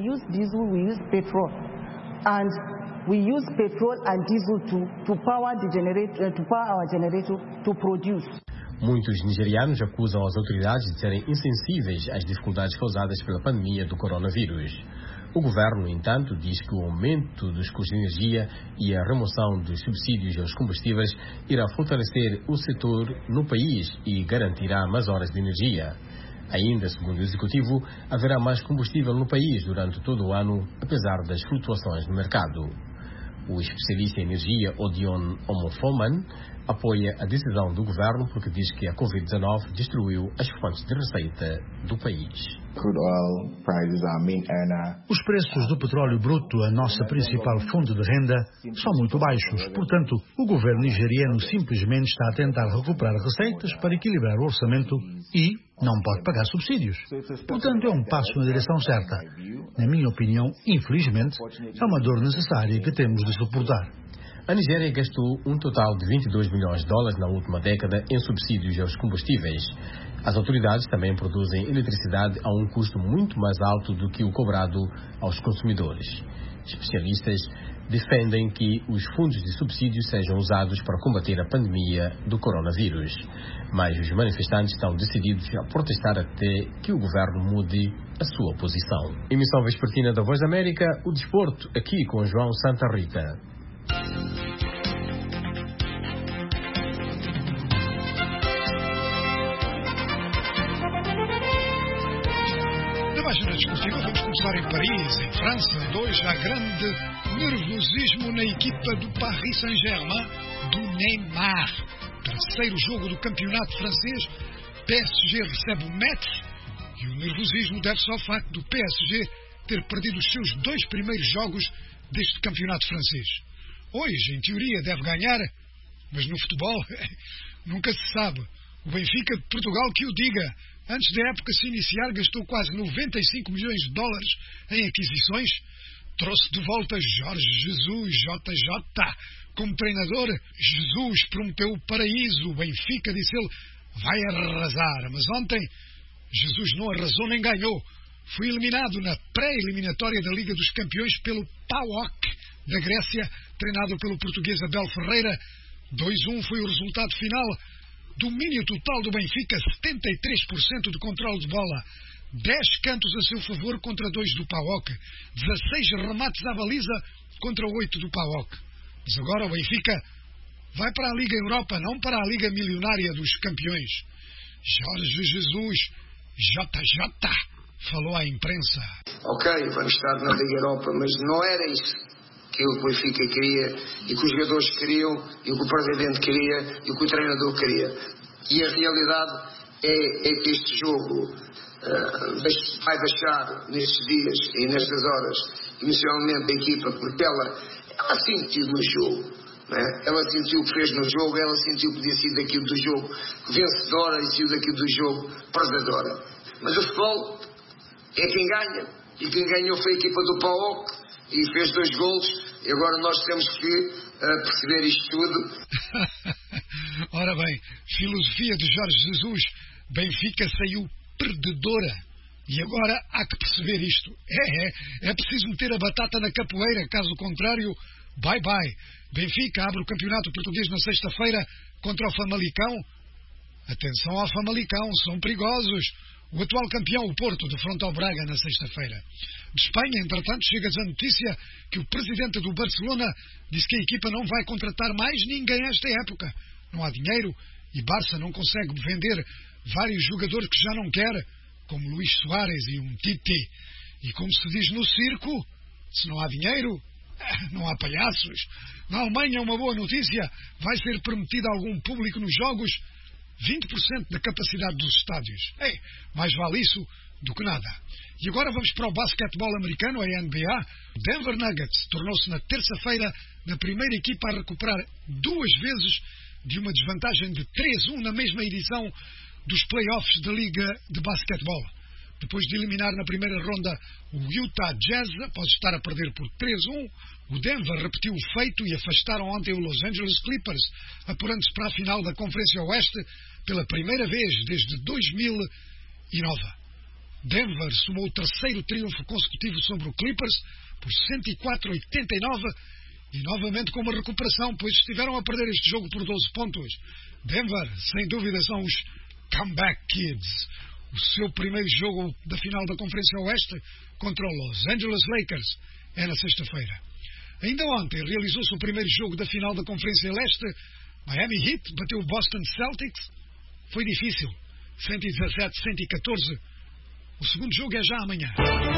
We use petrol and diesel to power our generator to produce. Muitos nigerianos acusam as autoridades de serem insensíveis às dificuldades causadas pela pandemia do coronavírus. O governo, no entanto, diz que o aumento dos custos de energia e a remoção dos subsídios aos combustíveis irá fortalecer o setor no país e garantirá mais horas de energia. Ainda, segundo o Executivo, haverá mais combustível no país durante todo o ano, apesar das flutuações no mercado. O especialista em energia, Odion Omofoman, apoia a decisão do governo porque diz que a Covid-19 destruiu as fontes de receita do país. Os preços do petróleo bruto, a nossa principal fonte de renda, são muito baixos. Portanto, o governo nigeriano simplesmente está a tentar recuperar receitas para equilibrar o orçamento e não pode pagar subsídios. Portanto, é um passo na direção certa. Na minha opinião, infelizmente, é uma dor necessária que temos de suportar. A Nigéria gastou um total de 22 milhões de dólares na última década em subsídios aos combustíveis. As autoridades também produzem eletricidade a um custo muito mais alto do que o cobrado aos consumidores. Especialistas defendem que os fundos de subsídios sejam usados para combater a pandemia do coronavírus. Mas os manifestantes estão decididos a protestar até que o governo mude a sua posição. Emissão vespertina da Voz da América, o desporto, aqui com João Santa Rita. Na página desportiva vamos começar em Paris, em França, onde hoje há grande nervosismo na equipa do Paris Saint-Germain, do Neymar. Terceiro jogo do campeonato francês, PSG recebe o Metz e o nervosismo deve-se ao facto do PSG ter perdido os seus 2 primeiros jogos deste campeonato francês. Hoje, em teoria, deve ganhar, mas no futebol nunca se sabe. O Benfica de Portugal que o diga. Antes da época se iniciar, gastou quase 95 milhões de dólares em aquisições. Trouxe de volta Jorge Jesus, JJ, como treinador. Jesus prometeu o paraíso. O Benfica, disse ele, vai arrasar. Mas ontem, Jesus não arrasou nem ganhou. Foi eliminado na pré-eliminatória da Liga dos Campeões pelo PAOK da Grécia, treinado pelo português Abel Ferreira. 2-1 foi o resultado final. Domínio total do Benfica, 73% de controle de bola. 10 cantos a seu favor contra 2 do PAOK. 16 remates à baliza contra 8 do PAOK. Mas agora o Benfica vai para a Liga Europa, não para a Liga Milionária dos Campeões. Jorge Jesus, JJ, falou à imprensa. Ok, vamos estar na Liga Europa, mas não era isso que o Benfica queria, e que os jogadores queriam, e o que o presidente queria, e o que o treinador queria. E a realidade é que este jogo vai deixar nestes dias e nestas horas, emocionalmente, a equipa, porque ela sentiu no jogo. Né? Ela sentiu o que fez no jogo, ela sentiu que podia ser daquilo do jogo vencedora e saiu daquilo do jogo perdedora. Mas o futebol é quem ganha, e quem ganhou foi a equipa do PAOK e fez 2 golos, e agora nós temos que perceber isto tudo. Ora bem, filosofia de Jorge Jesus, Benfica saiu perdedora. E agora há que perceber isto. É preciso meter a batata na capoeira, caso contrário, bye bye. Benfica abre o campeonato português na sexta-feira contra o Famalicão. Atenção ao Famalicão, são perigosos. O atual campeão, o Porto, defronta ao Braga na sexta-feira. De Espanha, entretanto, chega-nos a notícia que o presidente do Barcelona disse que a equipa não vai contratar mais ninguém esta época. Não há dinheiro e Barça não consegue vender vários jogadores que já não quer, como Luís Soares e um Tite. E como se diz no circo, se não há dinheiro, não há palhaços. Na Alemanha, uma boa notícia, vai ser permitido algum público nos jogos, 20% da capacidade dos estádios. Mais vale isso do que nada. E agora vamos para o basquetebol americano, a NBA. O Denver Nuggets tornou-se na terça-feira na primeira equipa a recuperar 2 vezes de uma desvantagem de 3-1 na mesma edição dos playoffs da Liga de Basquetebol. Depois de eliminar na primeira ronda o Utah Jazz, após estar a perder por 3-1, o Denver repetiu o feito e afastaram ontem o Los Angeles Clippers, apurando-se para a final da Conferência Oeste pela primeira vez desde 2009. Denver somou o 3º triunfo consecutivo sobre o Clippers por 104-89 e novamente com uma recuperação, pois estiveram a perder este jogo por 12 pontos. Denver, sem dúvida, são os Comeback Kids. O seu primeiro jogo da final da Conferência Oeste contra o Los Angeles Lakers é na sexta-feira. Ainda ontem realizou-se o primeiro jogo da final da Conferência Leste. Miami Heat bateu o Boston Celtics. Foi difícil, 117-114. O segundo jogo é já amanhã.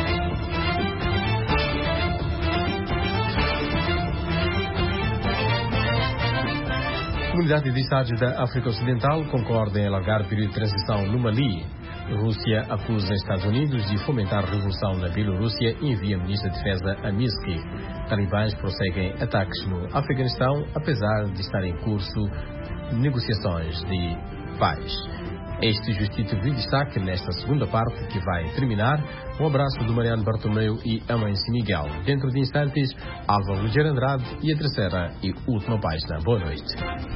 A Comunidade de Estados da África Ocidental concorda em alargar o período de transição no Mali. Rússia acusa os Estados Unidos de fomentar a revolução na Bielorrússia e envia ministro de Defesa a Minsk. Talibãs prosseguem ataques no Afeganistão, apesar de estar em curso negociações de paz. Este justificativo destaque nesta segunda parte que vai terminar. Um abraço do Mariano Bartomeu e Amâncio Miguel. Dentro de instantes, Álvaro Ligeiro Andrade e a terceira e última página. Boa noite.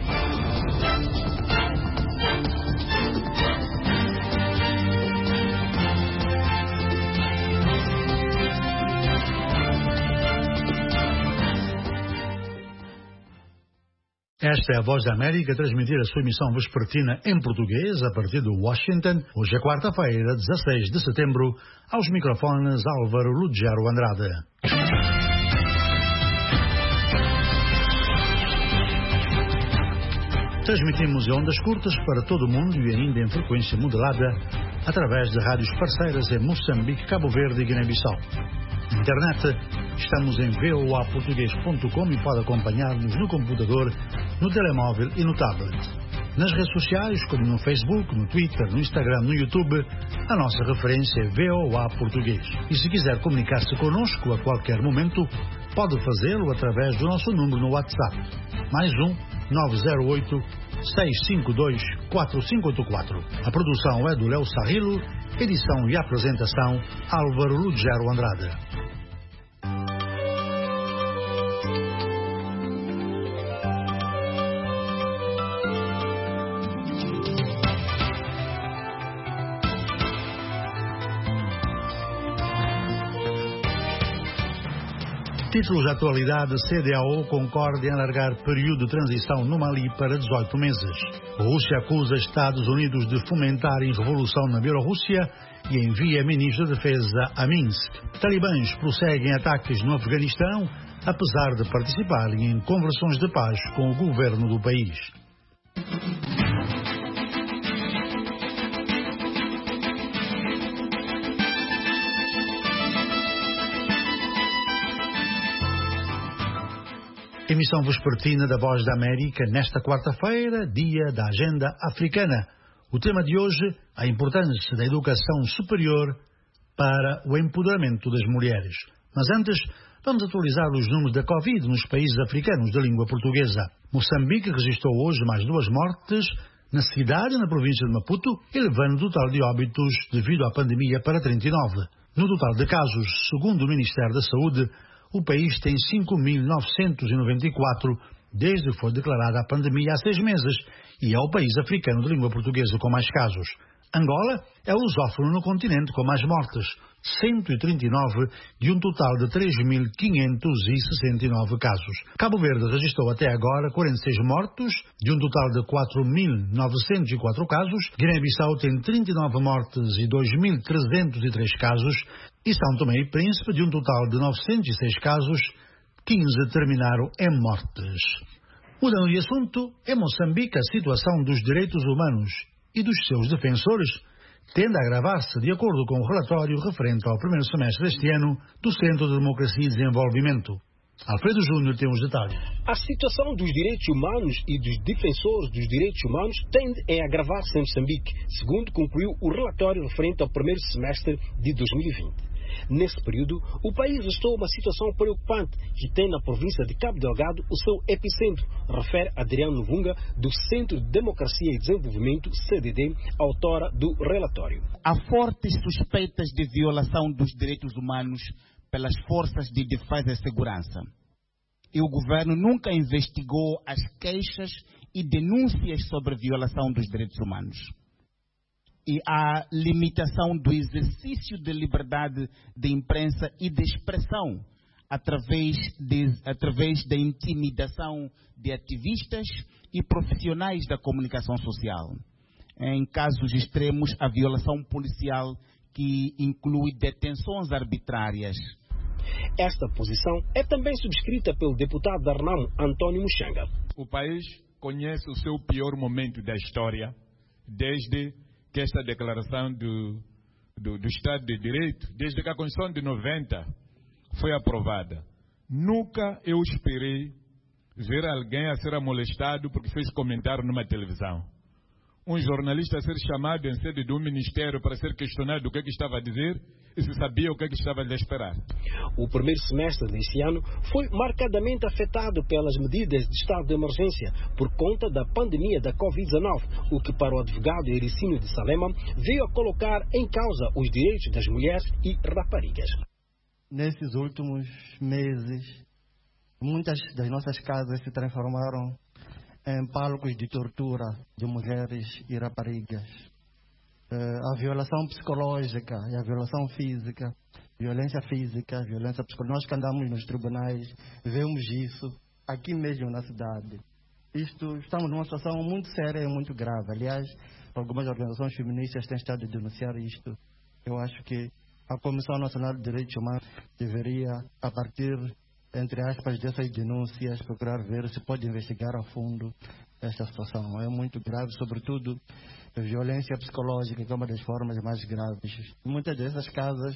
Esta é a Voz da América a transmitir a sua emissão vespertina em português a partir de Washington. Hoje é quarta-feira, 16 de setembro. Aos microfones, Álvaro Ligeiro Andrade. Transmitimos em ondas curtas para todo o mundo e ainda em frequência modulada através de rádios parceiras em Moçambique, Cabo Verde e Guiné-Bissau. Na internet, estamos em voaportugues.com e pode acompanhar-nos no computador, no telemóvel e no tablet. Nas redes sociais, como no Facebook, no Twitter, no Instagram, no YouTube, a nossa referência é VOA Português. E se quiser comunicar-se connosco a qualquer momento, pode fazê-lo através do nosso número no WhatsApp. Mais 908-652-4584. A produção é do Léo Sarrilo, edição e apresentação Álvaro Ligeiro Andrade. Títulos de atualidade: CDAO concorda em alargar período de transição no Mali para 18 meses. A Rússia acusa Estados Unidos de fomentarem revolução na Bielorrússia e envia ministro da Defesa a Minsk. Talibãs prosseguem ataques no Afeganistão, apesar de participarem em conversões de paz com o governo do país. Emissão vespertina da Voz da América nesta quarta-feira, dia da Agenda Africana. O tema de hoje, a importância da educação superior para o empoderamento das mulheres. Mas antes, vamos atualizar os números da Covid nos países africanos de língua portuguesa. Moçambique registrou hoje mais 2 mortes na cidade e na província de Maputo, elevando o total de óbitos devido à pandemia para 39. No total de casos, segundo o Ministério da Saúde, o país tem 5.994 desde que foi declarada a pandemia há 6 meses e é o país africano de língua portuguesa com mais casos. Angola é o lusófono no continente com mais mortes, 139 de um total de 3.569 casos. Cabo Verde registrou até agora 46 mortos de um total de 4.904 casos. Guiné-Bissau tem 39 mortes e 2.303 casos. E São Tomé e Príncipe, de um total de 906 casos, 15 terminaram em mortes. Mudando de assunto, em Moçambique a situação dos direitos humanos e dos seus defensores tende a agravar-se de acordo com o relatório referente ao primeiro semestre deste ano do Centro de Democracia e Desenvolvimento. Alfredo Júnior tem os detalhes. A situação dos direitos humanos e dos defensores dos direitos humanos tende a agravar-se em Moçambique, segundo concluiu o relatório referente ao primeiro semestre de 2020. Nesse período, o país restou uma situação preocupante que tem na província de Cabo Delgado o seu epicentro, refere Adriano Vunga, do Centro de Democracia e Desenvolvimento, CDD, autora do relatório. Há fortes suspeitas de violação dos direitos humanos pelas forças de defesa e segurança. E o governo nunca investigou as queixas e denúncias sobre violação dos direitos humanos. E a limitação do exercício de liberdade de imprensa e de expressão através da intimidação de ativistas e profissionais da comunicação social. Em casos extremos, a violação policial que inclui detenções arbitrárias. Esta posição é também subscrita pelo deputado da Renamo, António Muxanga. O país conhece o seu pior momento da história desde que esta declaração do Estado de Direito, desde que a Constituição de 90 foi aprovada. Nunca eu esperei ver alguém a ser molestado porque fez comentário numa televisão. um jornalista a ser chamado em sede de um ministério para ser questionado do que estava a dizer e se sabia o que estava a lhe esperar. O primeiro semestre deste ano foi marcadamente afetado pelas medidas de estado de emergência por conta da pandemia da Covid-19, o que para o advogado Ericínio de Salema veio a colocar em causa os direitos das mulheres e raparigas. Nesses últimos meses, muitas das nossas casas se transformaram em palcos de tortura de mulheres e raparigas. A violação psicológica e a violação física, violência psicológica. Nós que andamos nos tribunais, vemos isso aqui mesmo na cidade. Estamos numa situação muito séria e muito grave. Aliás, algumas organizações feministas têm estado a denunciar isto. Eu acho que a Comissão Nacional de Direitos Humanos deveria, a partir, entre aspas, dessas denúncias, procurar ver se pode investigar a fundo esta situação. É muito grave, sobretudo a violência psicológica, que é uma das formas mais graves. Muitas dessas casas,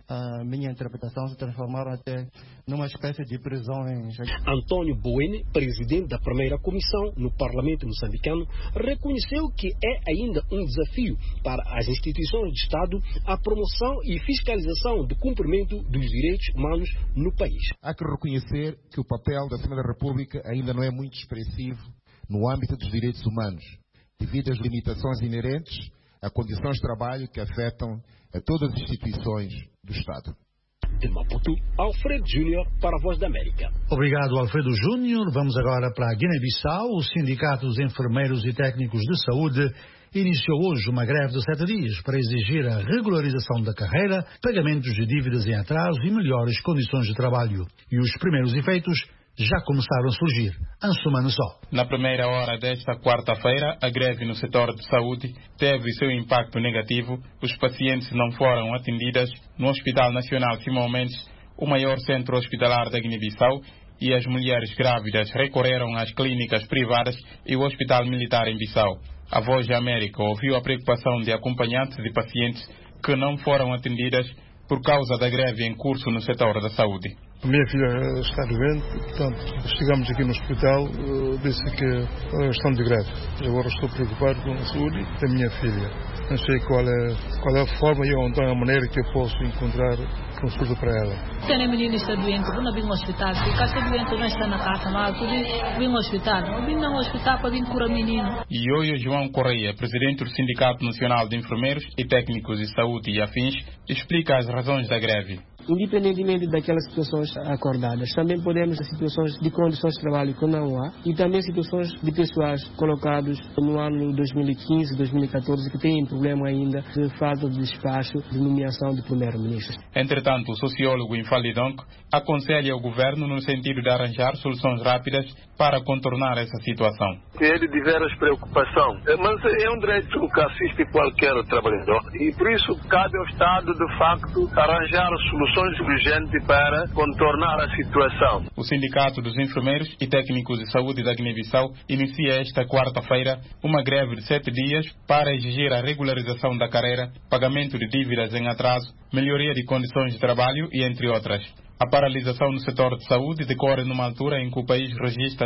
a minha interpretação, se transformaram até numa espécie de prisões. Antônio Bueno, presidente da primeira comissão no Parlamento moçambicano, reconheceu que é ainda um desafio para as instituições de Estado a promoção e fiscalização do cumprimento dos direitos humanos no país. Há que reconhecer que o papel da Assembleia da República ainda não é muito expressivo no âmbito dos direitos humanos, devido às limitações inerentes a condições de trabalho que afetam a todas as instituições do Estado. De Maputo, Alfredo Júnior para a Voz da América. Obrigado, Alfredo Júnior. Vamos agora para a Guiné-Bissau. O Sindicato dos Enfermeiros e Técnicos de Saúde iniciou hoje uma greve de 7 dias para exigir a regularização da carreira, pagamentos de dívidas em atraso e melhores condições de trabalho. E os primeiros efeitos já começaram a surgir. Ansumano só. Na primeira hora desta quarta-feira, a greve no setor de saúde teve seu impacto negativo. Os pacientes não foram atendidos no Hospital Nacional Simão Mendes, o maior centro hospitalar da Guiné-Bissau, e as mulheres grávidas recorreram às clínicas privadas e o Hospital Militar em Bissau. A Voz da América ouviu a preocupação de acompanhantes de pacientes que não foram atendidas por causa da greve em curso no setor da saúde. A minha filha está doente, portanto, chegamos aqui no hospital, disse que estão de greve. Agora estou preocupado com a saúde da minha filha. Não sei qual é a forma e onde a maneira que eu posso encontrar consulta para ela. Se a menina está doente, vou vir ao hospital. Se está doente, não está na casa, mas vim ao hospital. Eu vim ao hospital para vir curar o menino. Ioio João Correia, presidente do Sindicato Nacional de Enfermeiros e Técnicos de Saúde e afins, explica as razões da greve. Independentemente daquelas situações acordadas, também podemos ter situações de condições de trabalho que não há e também situações de pessoas colocados no ano 2015, 2014 que têm problema ainda de falta de despacho de nomeação de primeiro-ministro. Entretanto, o sociólogo Infalidonc aconselha o governo no sentido de arranjar soluções rápidas para contornar essa situação. Ele de veras preocupação, mas é um direito que assiste qualquer trabalhador e por isso cabe ao Estado de facto arranjar soluções urgentes para contornar a situação. O Sindicato dos Enfermeiros e Técnicos de Saúde da Guiné-Bissau inicia esta quarta-feira uma greve de 7 dias para exigir a regularização da carreira, pagamento de dívidas em atraso, melhoria de condições de trabalho e entre outras. A paralisação no setor de saúde decorre numa altura em que o país registra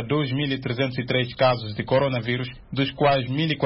2.303 casos de coronavírus, dos quais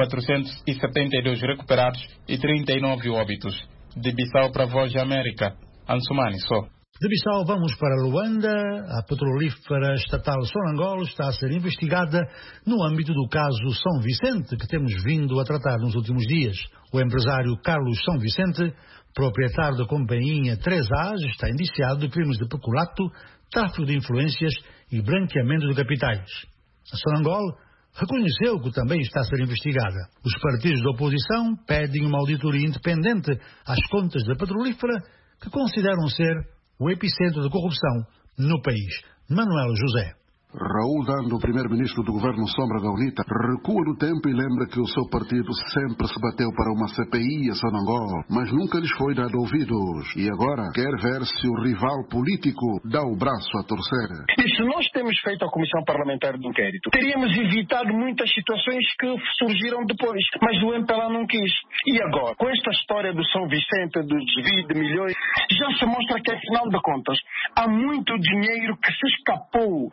1.472 recuperados e 39 óbitos. De Bissau para a Voz da América, Ansumani só. De Bissau vamos para Luanda. A petrolífera estatal Sonangol está a ser investigada no âmbito do caso São Vicente, que temos vindo a tratar nos últimos dias. O empresário Carlos São Vicente, proprietário da companhia 3As, está indiciado de crimes de peculato, tráfico de influências e branqueamento de capitais. A Sonangol reconheceu que também está a ser investigada. Os partidos da oposição pedem uma auditoria independente às contas da petrolífera, que consideram ser o epicentro da corrupção no país. Manuel José. Raul Dando, primeiro-ministro do governo Sombra da UNITA, recua no tempo e lembra que o seu partido sempre se bateu para uma CPI a Sonangol, mas nunca lhes foi dado ouvidos. E agora quer ver se o rival político dá o braço a torcer. E se nós temos feito a Comissão Parlamentar de Inquérito, teríamos evitado muitas situações que surgiram depois, mas o MPLA não quis. E agora, com esta história do São Vicente, do desvio de milhões, já se mostra que, afinal de contas, há muito dinheiro que se escapou do saco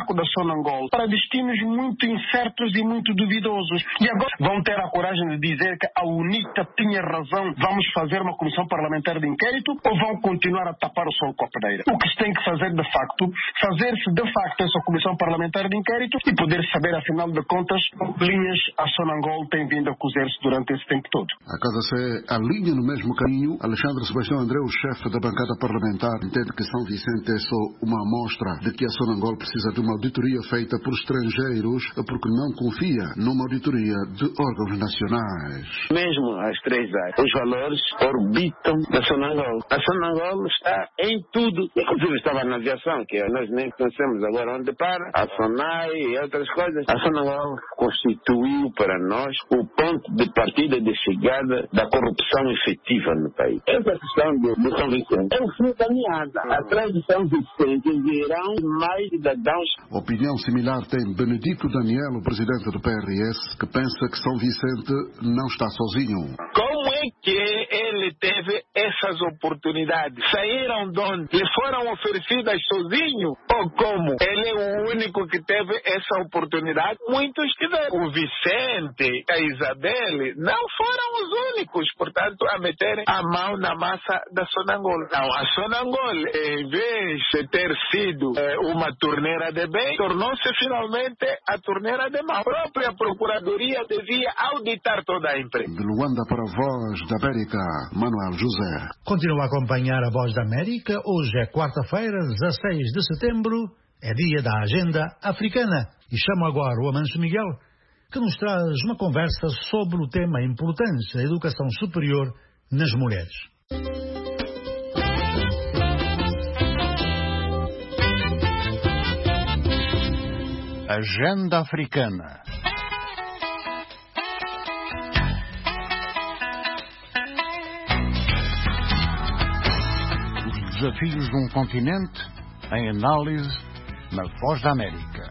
saco da Sonangol para destinos muito incertos e muito duvidosos. E agora vão ter a coragem de dizer que a UNITA tinha razão, vamos fazer uma comissão parlamentar de inquérito, ou vão continuar a tapar o sol com a peneira? O que se tem que fazer de facto, fazer-se de facto essa comissão parlamentar de inquérito e poder saber, afinal de contas, que linhas a Sonangol tem vindo a cozer-se durante esse tempo todo. A Casa C alinha no mesmo caminho. Alexandre Sebastião André, o chefe da bancada parlamentar, entende que São Vicente é só uma amostra de que a Sonangol precisa de uma auditoria feita por estrangeiros porque não confia numa auditoria de órgãos nacionais. Mesmo às 3 áreas, os valores orbitam da Sonangol. A Sonangol está em tudo. Inclusive estava na aviação, que nós nem conhecemos agora onde para, a SONAI e outras coisas. A Sonangol constituiu para nós o ponto de partida e de chegada da corrupção efetiva no país. Essa questão do São Vicente é o fim da meada. Atrás de São Vicente virão mais cidadãos. Opinião similar tem Benedito Daniel, o presidente do PRS, que pensa que São Vicente não está sozinho. Como é que ele teve essas oportunidades? Saíram de onde? Lhe foram oferecidas sozinho? Ou como? Ele é o único que teve essa oportunidade? Muitos tiveram. O Vicente, a Isabelle, não foram os únicos, portanto, a meterem a mão na massa da Sonangol. Não, a Sonangol, em vez de ter sido uma torneira de bem, tornou-se finalmente a torneira de mal. A própria Procuradoria devia auditar toda a empresa. De Luanda para a Voz da América, Manuel José. Continua a acompanhar a Voz da América. Hoje é quarta-feira, 16 de setembro, é dia da Agenda Africana. E chamo agora o Amancio Miguel, que nos traz uma conversa sobre o tema importante da educação superior nas mulheres. Agenda Africana. Os desafios de um continente em análise na Voz da América.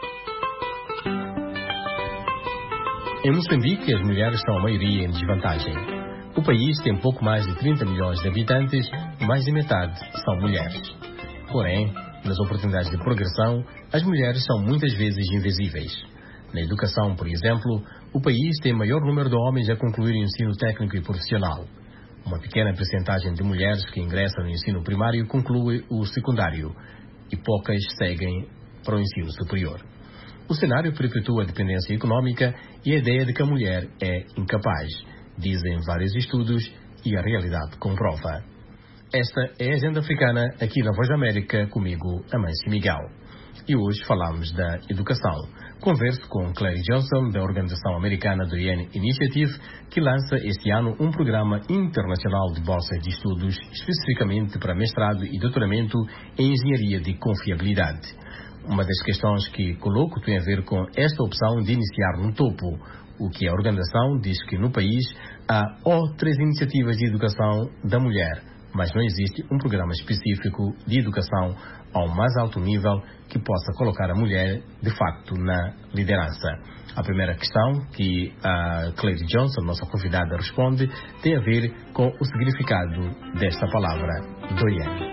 Em Moçambique, as mulheres são a maioria em desvantagem. O país tem pouco mais de 30 milhões de habitantes e mais de metade são mulheres. Porém, nas oportunidades de progressão, as mulheres são muitas vezes invisíveis. Na educação, por exemplo, o país tem maior número de homens a concluir o ensino técnico e profissional. Uma pequena percentagem de mulheres que ingressam no ensino primário conclui o secundário e poucas seguem para o ensino superior. O cenário perpetua a dependência econômica e a ideia de que a mulher é incapaz, dizem vários estudos e a realidade comprova. Esta é a Agenda Africana aqui na Voz da América, comigo, Amancio Miguel. E hoje falamos da educação. Converso com Clary Johnson, da organização americana do UN Initiative, que lança este ano um programa internacional de bolsas de estudos, especificamente para mestrado e doutoramento em engenharia de confiabilidade. Uma das questões que coloco tem a ver com esta opção de iniciar no topo, o que a organização diz que no país há outras iniciativas de educação da mulher, mas não existe um programa específico de educação ao mais alto nível que possa colocar a mulher, de facto, na liderança. A primeira questão que a Clary Johnson, nossa convidada, responde, tem a ver com o significado desta palavra, doyenne.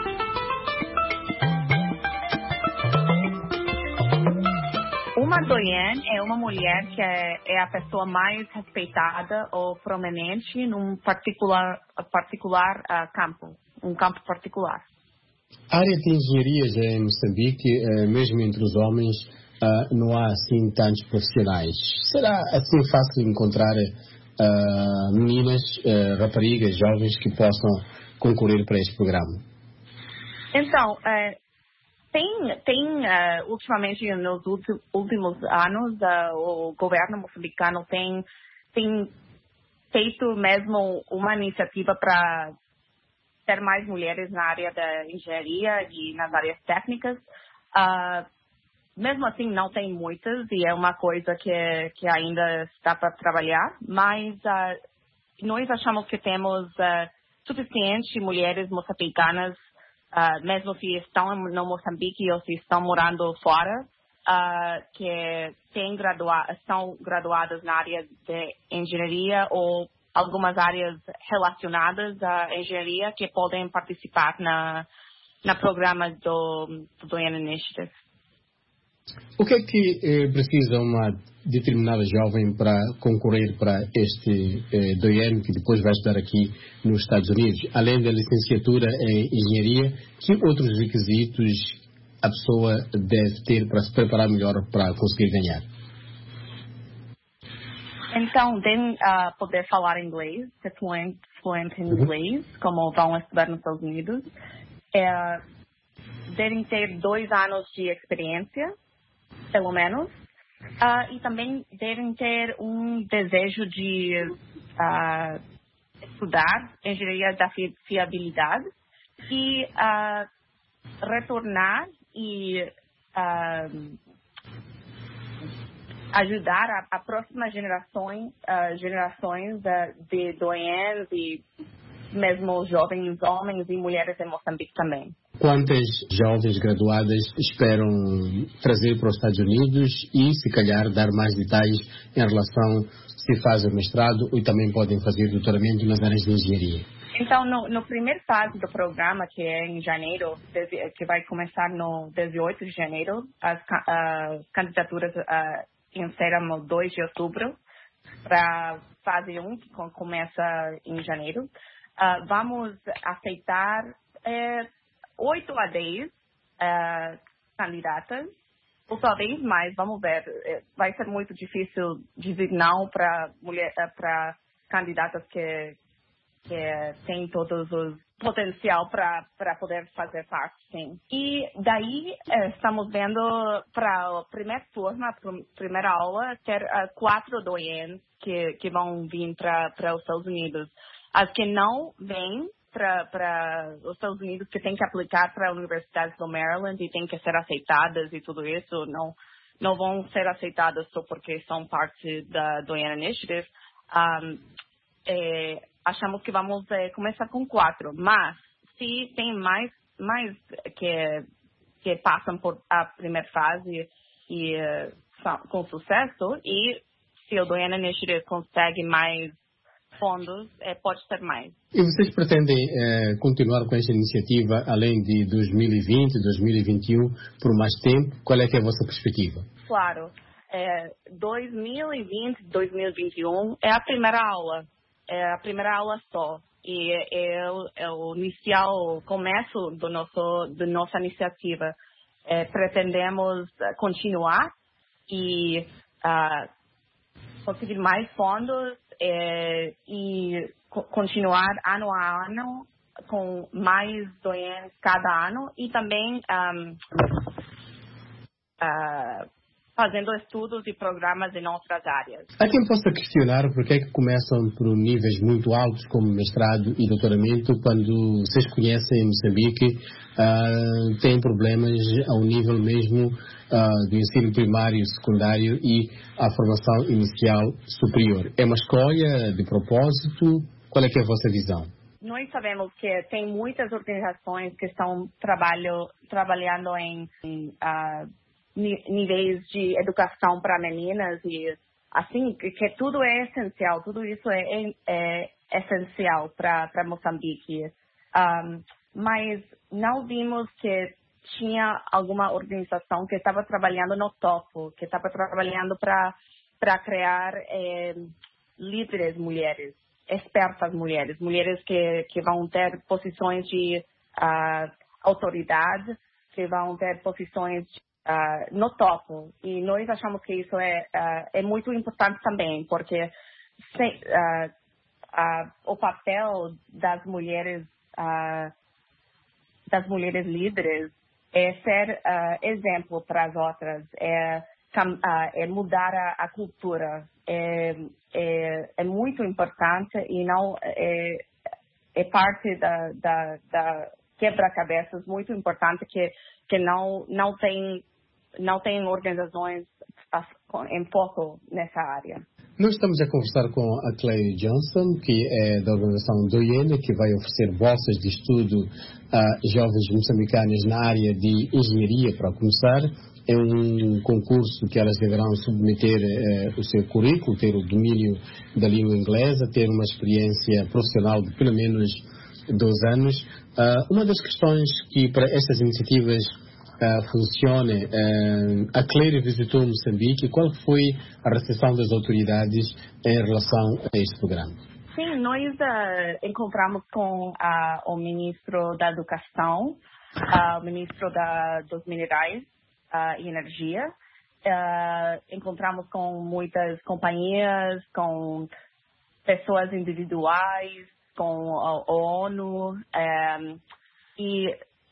Uma doyenne é uma mulher que é a pessoa mais respeitada ou prominente num particular campo, um campo particular. A área de engenharias em Moçambique, mesmo entre os homens, não há assim tantos profissionais. Será assim fácil encontrar meninas, raparigas, jovens que possam concorrer para este programa? Então, tem ultimamente, nos últimos anos, o governo moçambicano tem feito mesmo uma iniciativa para ter mais mulheres na área da engenharia e nas áreas técnicas. Mesmo assim, não tem muitas e é uma coisa que ainda está para trabalhar, mas nós achamos que temos suficiente mulheres moçambicanas, mesmo se estão no Moçambique ou se estão morando fora, que são graduadas na área de engenharia ou algumas áreas relacionadas à engenharia que podem participar na programa do UN Initiative. O que é que precisa uma determinada jovem para concorrer para este DOIEN, que depois vai estudar aqui nos Estados Unidos? Além da licenciatura em engenharia, que outros requisitos a pessoa deve ter para se preparar melhor para conseguir ganhar? Então, devem poder falar inglês, ser fluente em inglês, como vão estudar nos Estados Unidos. Devem ter 2 anos de experiência, pelo menos. E também devem ter um desejo de estudar engenharia da fiabilidade e retornar e ajudar a próxima gerações de DOIENs e mesmo jovens homens e mulheres em Moçambique também. Quantas jovens graduadas esperam trazer para os Estados Unidos e, se calhar, dar mais detalhes em relação se fazem mestrado ou também podem fazer doutoramento nas áreas de engenharia? Então, no primeira fase do programa, que é em janeiro, que vai começar no 18 de janeiro, as candidaturas encerram no 2 de outubro para fase 1, que começa em janeiro. Vamos aceitar 8 a 10 candidatas, ou talvez mais, vamos ver. Vai ser muito difícil dizer não para candidatas que têm todos os potencial para poder fazer parte, sim. E daí estamos vendo para a primeira turma, primeira aula, ter 4 DOIENs que vão vir para os Estados Unidos. As que não vêm para os Estados Unidos, que tem que aplicar para a Universidade do Maryland e tem que ser aceitadas e tudo isso, não vão ser aceitadas só porque são parte da DOIEN Initiative. Achamos que vamos começar com 4, mas se tem mais que passam por a primeira fase e com sucesso, e se o DOIEN Initiative consegue mais fundos, pode ser mais. E vocês pretendem continuar com esta iniciativa além de 2020, 2021, por mais tempo? Qual é que é a vossa perspectiva? Claro. 2020, 2021 é a primeira aula. É a primeira aula só. E é o inicial, o começo da nossa iniciativa. Pretendemos continuar e conseguir mais fundos e continuar ano a ano com mais DOIENs cada ano e também fazendo estudos e programas em outras áreas. Há quem possa questionar porque é que começam por níveis muito altos como mestrado e doutoramento quando vocês conhecem em Moçambique têm problemas ao nível mesmo do ensino primário, secundário e a formação inicial superior. É uma escolha de propósito? Qual é que é a vossa visão? Nós sabemos que tem muitas organizações que estão trabalhando em níveis de educação para meninas e assim, que tudo é essencial, tudo isso é essencial para Moçambique. Mas não vimos que tinha alguma organização que estava trabalhando no topo, que estava trabalhando para criar líderes mulheres, espertas mulheres que vão ter posições de autoridade, que vão ter posições no topo. E nós achamos que isso é muito importante também, porque o papel das mulheres líderes é ser exemplo para as outras, é mudar a cultura, é muito importante e não é parte da quebra-cabeças muito importante que não tem organizações em foco nessa área. Nós estamos a conversar com a Clay Johnson, que é da organização DOIEN, que vai oferecer bolsas de estudo a jovens moçambicanas na área de engenharia, para começar. É um concurso que elas deverão submeter o seu currículo, ter o domínio da língua inglesa, ter uma experiência profissional de pelo menos 2 anos. Uma das questões que para estas iniciativas funcione. A Claire visitou Moçambique. Qual foi a recepção das autoridades em relação a este programa? Sim, nós encontramos com o ministro da Educação, o ministro dos Minerais e Energia. Encontramos com muitas companhias, com pessoas individuais, com a ONU, e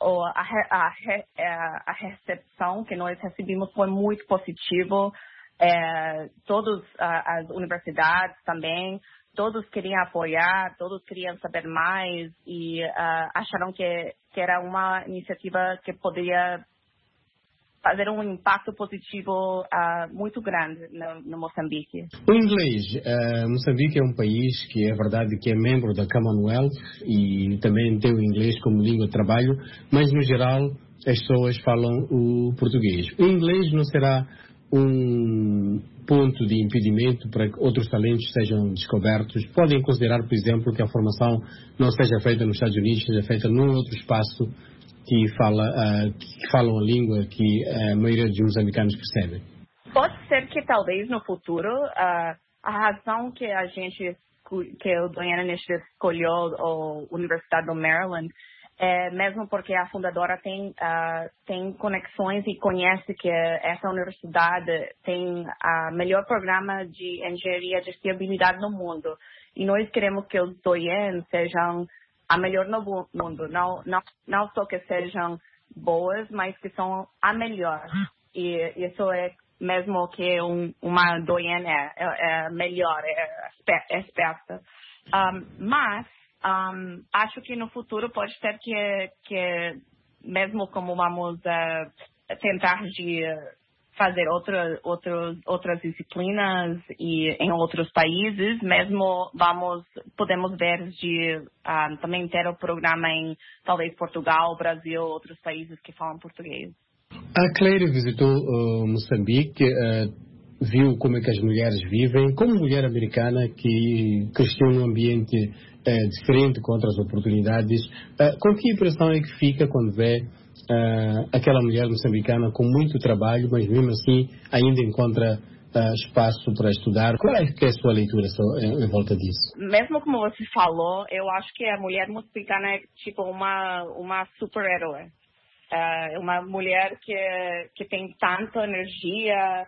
a recepção que nós recebemos foi muito positiva. Todas as universidades também, todos queriam apoiar, todos queriam saber mais e acharam que era uma iniciativa que poderia fazer um impacto positivo muito grande no Moçambique. O inglês. Moçambique é um país que é verdade que é membro da Commonwealth e também tem o inglês como língua de trabalho, mas no geral as pessoas falam o português. O inglês não será um ponto de impedimento para que outros talentos sejam descobertos? Podem considerar, por exemplo, que a formação não seja feita nos Estados Unidos, seja feita num outro espaço que falam a língua que a maioria dos moçambicanos percebe? Pode ser que talvez no futuro a razão que o Diana escolheu a Universidade do Maryland é mesmo porque a fundadora tem conexões e conhece que essa universidade tem o melhor programa de engenharia de estabilidade no mundo. E nós queremos que os Doyen sejam a melhor no mundo. Não só que sejam boas, mas que são a melhor. E isso é mesmo que uma Doyen é melhor, é esperta. Mas acho que no futuro pode ser que mesmo como vamos tentar de fazer outras disciplinas e em outros países, mesmo podemos ver de também ter o programa em talvez Portugal, Brasil, outros países que falam português. A Claire visitou Moçambique, viu como é que as mulheres vivem, como mulher americana que cresceu num ambiente diferente, com outras oportunidades. Com que impressão é que fica quando vê aquela mulher moçambicana com muito trabalho, mas mesmo assim ainda encontra espaço para estudar? Qual é que é a sua leitura em volta disso? Mesmo como você falou, eu acho que a mulher moçambicana é tipo uma super-herói. É uma mulher que tem tanta energia,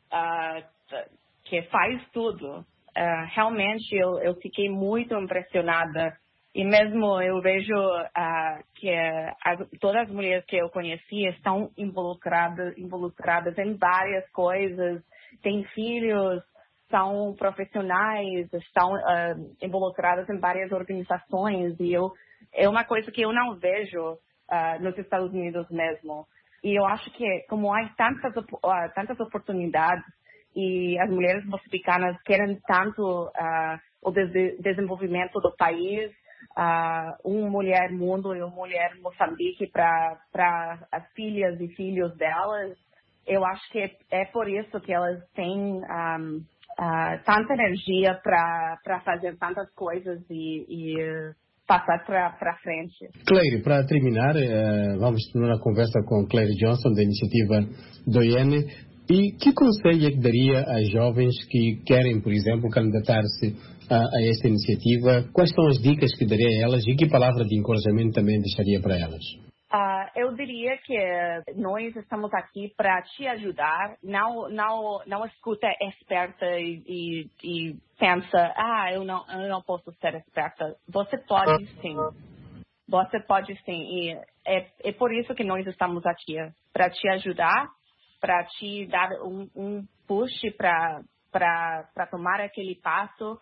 que faz tudo. Realmente eu fiquei muito impressionada. E mesmo eu vejo que todas as mulheres que eu conheci estão involucradas em várias coisas, têm filhos, são profissionais, estão involucradas em várias organizações. E é uma coisa que eu não vejo nos Estados Unidos mesmo. E eu acho que como há tantas oportunidades e as mulheres moçambicanas querem tanto o desenvolvimento do país, uma mulher mundo e uma mulher Moçambique para as filhas e filhos delas. Eu acho que é por isso que elas têm tanta energia para fazer tantas coisas e passar para frente. Claire, para terminar, vamos terminar a conversa com Claire Johnson, da iniciativa Doyen. E que conselho é que daria às jovens que querem, por exemplo, candidatar-se a esta iniciativa? Quais são as dicas que daria a elas e que palavra de encorajamento também deixaria para elas? Eu diria que nós estamos aqui para te ajudar. Não escuta esperta e pensa, eu não posso ser esperta. Você pode sim. Você pode sim. E é por isso que nós estamos aqui, para te ajudar, para te dar um push para tomar aquele passo.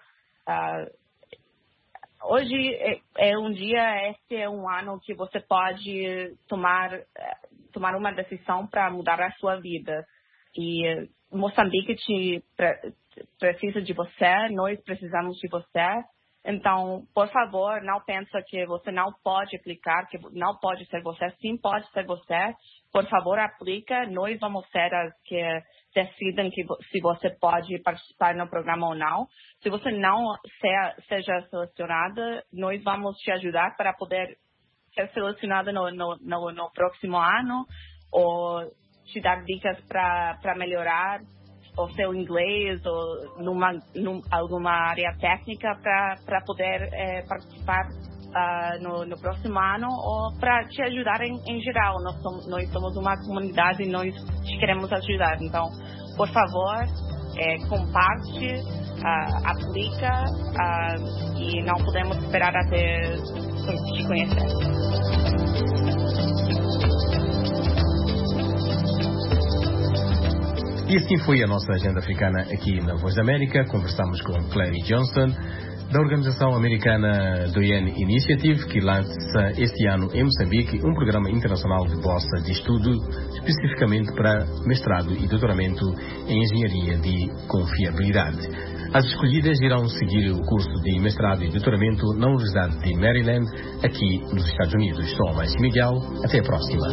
Hoje é um dia, este é um ano que você pode tomar uma decisão para mudar a sua vida. E Moçambique precisa de você, nós precisamos de você. Então, por favor, não pensa que você não pode aplicar, que não pode ser você. Sim, pode ser você. Por favor, aplica. Nós vamos ser as que decidem se você pode participar no programa ou não. Se você não seja selecionada, nós vamos te ajudar para poder ser selecionada no próximo ano ou te dar dicas para melhorar o seu inglês ou alguma área técnica para poder participar no próximo ano, ou para te ajudar em geral. Nós somos uma comunidade e nós te queremos ajudar. Então, por favor, comparte, aplica, e não podemos esperar até te conhecer. E assim foi a nossa agenda africana aqui na Voz da América. Conversamos com Clary Johnson, da organização americana Doyen Initiative, que lança este ano em Moçambique um programa internacional de bolsa de estudo especificamente para mestrado e doutoramento em engenharia de confiabilidade. As escolhidas irão seguir o curso de mestrado e doutoramento na Universidade de Maryland, aqui nos Estados Unidos. Sou Márcio Miguel. Até a próxima.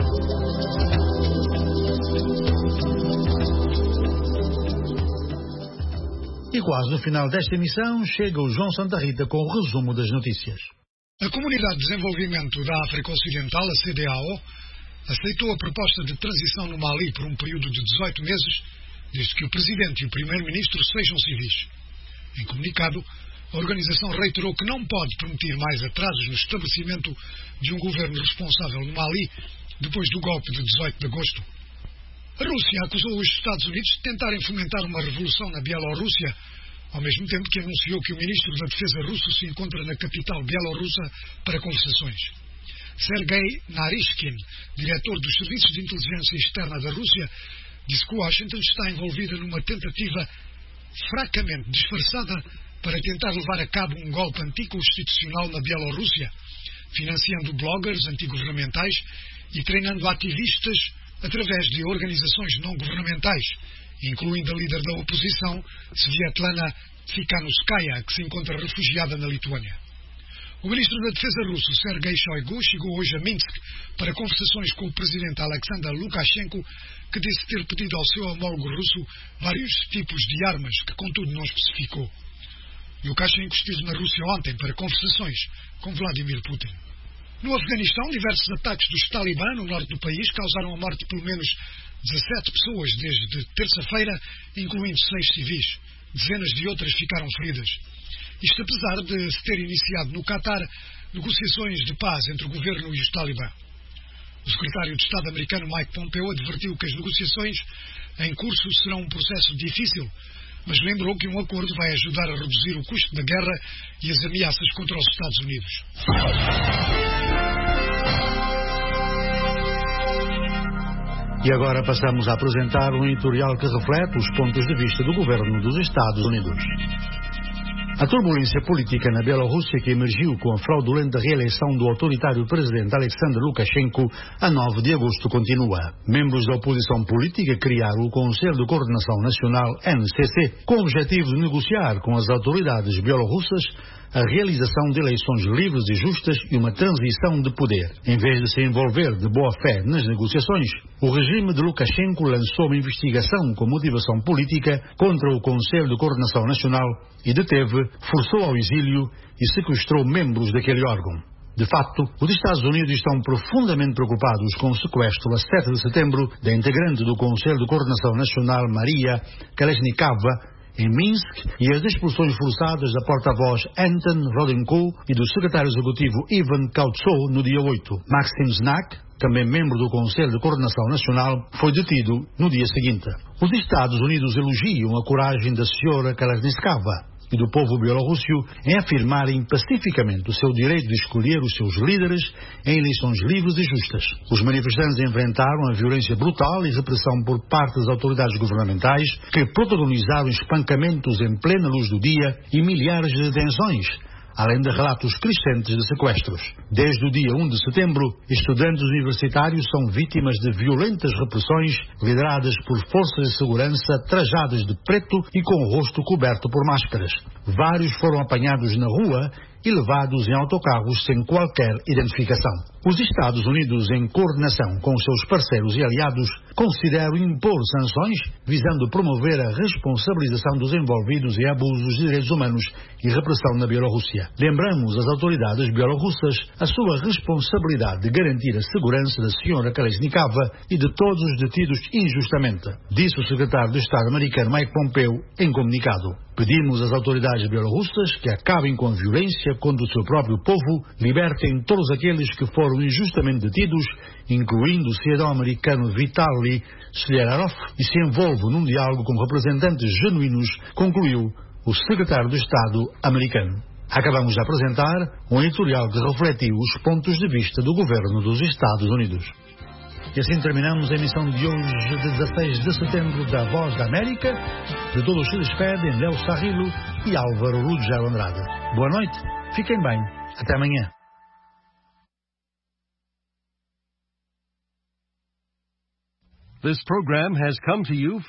E quase no final desta emissão chega o João Santa Rita com o resumo das notícias. A Comunidade de Desenvolvimento da África Ocidental, a CEDEAO, aceitou a proposta de transição no Mali por um período de 18 meses, desde que o Presidente e o Primeiro-Ministro sejam civis. Em comunicado, a organização reiterou que não pode permitir mais atrasos no estabelecimento de um governo responsável no Mali depois do golpe de 18 de agosto. A Rússia acusou os Estados Unidos de tentarem fomentar uma revolução na Bielorrússia, ao mesmo tempo que anunciou que o ministro da Defesa russo se encontra na capital bielorrussa para conversações. Sergei Narishkin, diretor dos Serviços de Inteligência Externa da Rússia, disse que Washington está envolvida numa tentativa fracamente disfarçada para tentar levar a cabo um golpe anticonstitucional na Bielorrússia, financiando bloggers antigovernamentais e treinando ativistas através de organizações não-governamentais, incluindo a líder da oposição, Sviatlana Tsikhanouskaya, que se encontra refugiada na Lituânia. O ministro da Defesa russo, Sergei Shoigu, chegou hoje a Minsk para conversações com o presidente Alexander Lukashenko, que disse ter pedido ao seu homólogo russo vários tipos de armas, que contudo não especificou. Lukashenko esteve na Rússia ontem para conversações com Vladimir Putin. No Afeganistão, diversos ataques dos Talibã no norte do país causaram a morte de pelo menos 17 pessoas desde terça-feira, incluindo 6 civis. Dezenas de outras ficaram feridas. Isto apesar de se ter iniciado no Catar negociações de paz entre o governo e os Talibã. O secretário de Estado americano Mike Pompeo advertiu que as negociações em curso serão um processo difícil, mas lembrou que um acordo vai ajudar a reduzir o custo da guerra e as ameaças contra os Estados Unidos. E agora passamos a apresentar um editorial que reflete os pontos de vista do governo dos Estados Unidos. A turbulência política na Bielorrússia, que emergiu com a fraudulenta reeleição do autoritário presidente Alexander Lukashenko a 9 de agosto, continua. Membros da oposição política criaram o Conselho de Coordenação Nacional, NCC, com o objetivo de negociar com as autoridades bielorrussas a realização de eleições livres e justas e uma transição de poder. Em vez de se envolver de boa fé nas negociações, o regime de Lukashenko lançou uma investigação com motivação política contra o Conselho de Coordenação Nacional e deteve, forçou ao exílio e sequestrou membros daquele órgão. De facto, os Estados Unidos estão profundamente preocupados com o sequestro a 7 de setembro da integrante do Conselho de Coordenação Nacional, Maria Kalesnikava, em Minsk, e as expulsões forçadas da porta-voz Anton Rodenko e do secretário executivo Ivan Kautsov no dia 8. Maxim Znak, também membro do Conselho de Coordenação Nacional, foi detido no dia seguinte. Os Estados Unidos elogiam a coragem da senhora Kalesnikava e do povo bielorrússio em afirmarem pacificamente o seu direito de escolher os seus líderes em eleições livres e justas. Os manifestantes enfrentaram a violência brutal e repressão por parte das autoridades governamentais, que protagonizaram espancamentos em plena luz do dia e milhares de detenções, além de relatos crescentes de sequestros. Desde o dia 1 de setembro, estudantes universitários são vítimas de violentas repressões lideradas por forças de segurança trajadas de preto e com o rosto coberto por máscaras. Vários foram apanhados na rua e levados em autocarros sem qualquer identificação. Os Estados Unidos, em coordenação com os seus parceiros e aliados, consideram impor sanções visando promover a responsabilização dos envolvidos em abusos de direitos humanos e repressão na Bielorrússia. Lembramos às autoridades bielorrussas a sua responsabilidade de garantir a segurança da senhora Kolesnikava e de todos os detidos injustamente, disse o secretário de Estado americano Mike Pompeo em comunicado. Pedimos às autoridades bielorrussas que acabem com a violência contra o seu próprio povo, libertem todos aqueles que foram injustamente detidos, incluindo o cidadão americano Vitaly Slyarov, e se envolvam num diálogo com representantes genuínos, concluiu o secretário de Estado americano. Acabamos de apresentar um editorial que refletiu os pontos de vista do governo dos Estados Unidos. E assim terminamos a emissão de hoje, de 16 de setembro, da Voz da América. De todos se despedem Léo Sarrilo e Álvaro Rudgel Andrade. Boa noite, fiquem bem, até amanhã. This program has come to you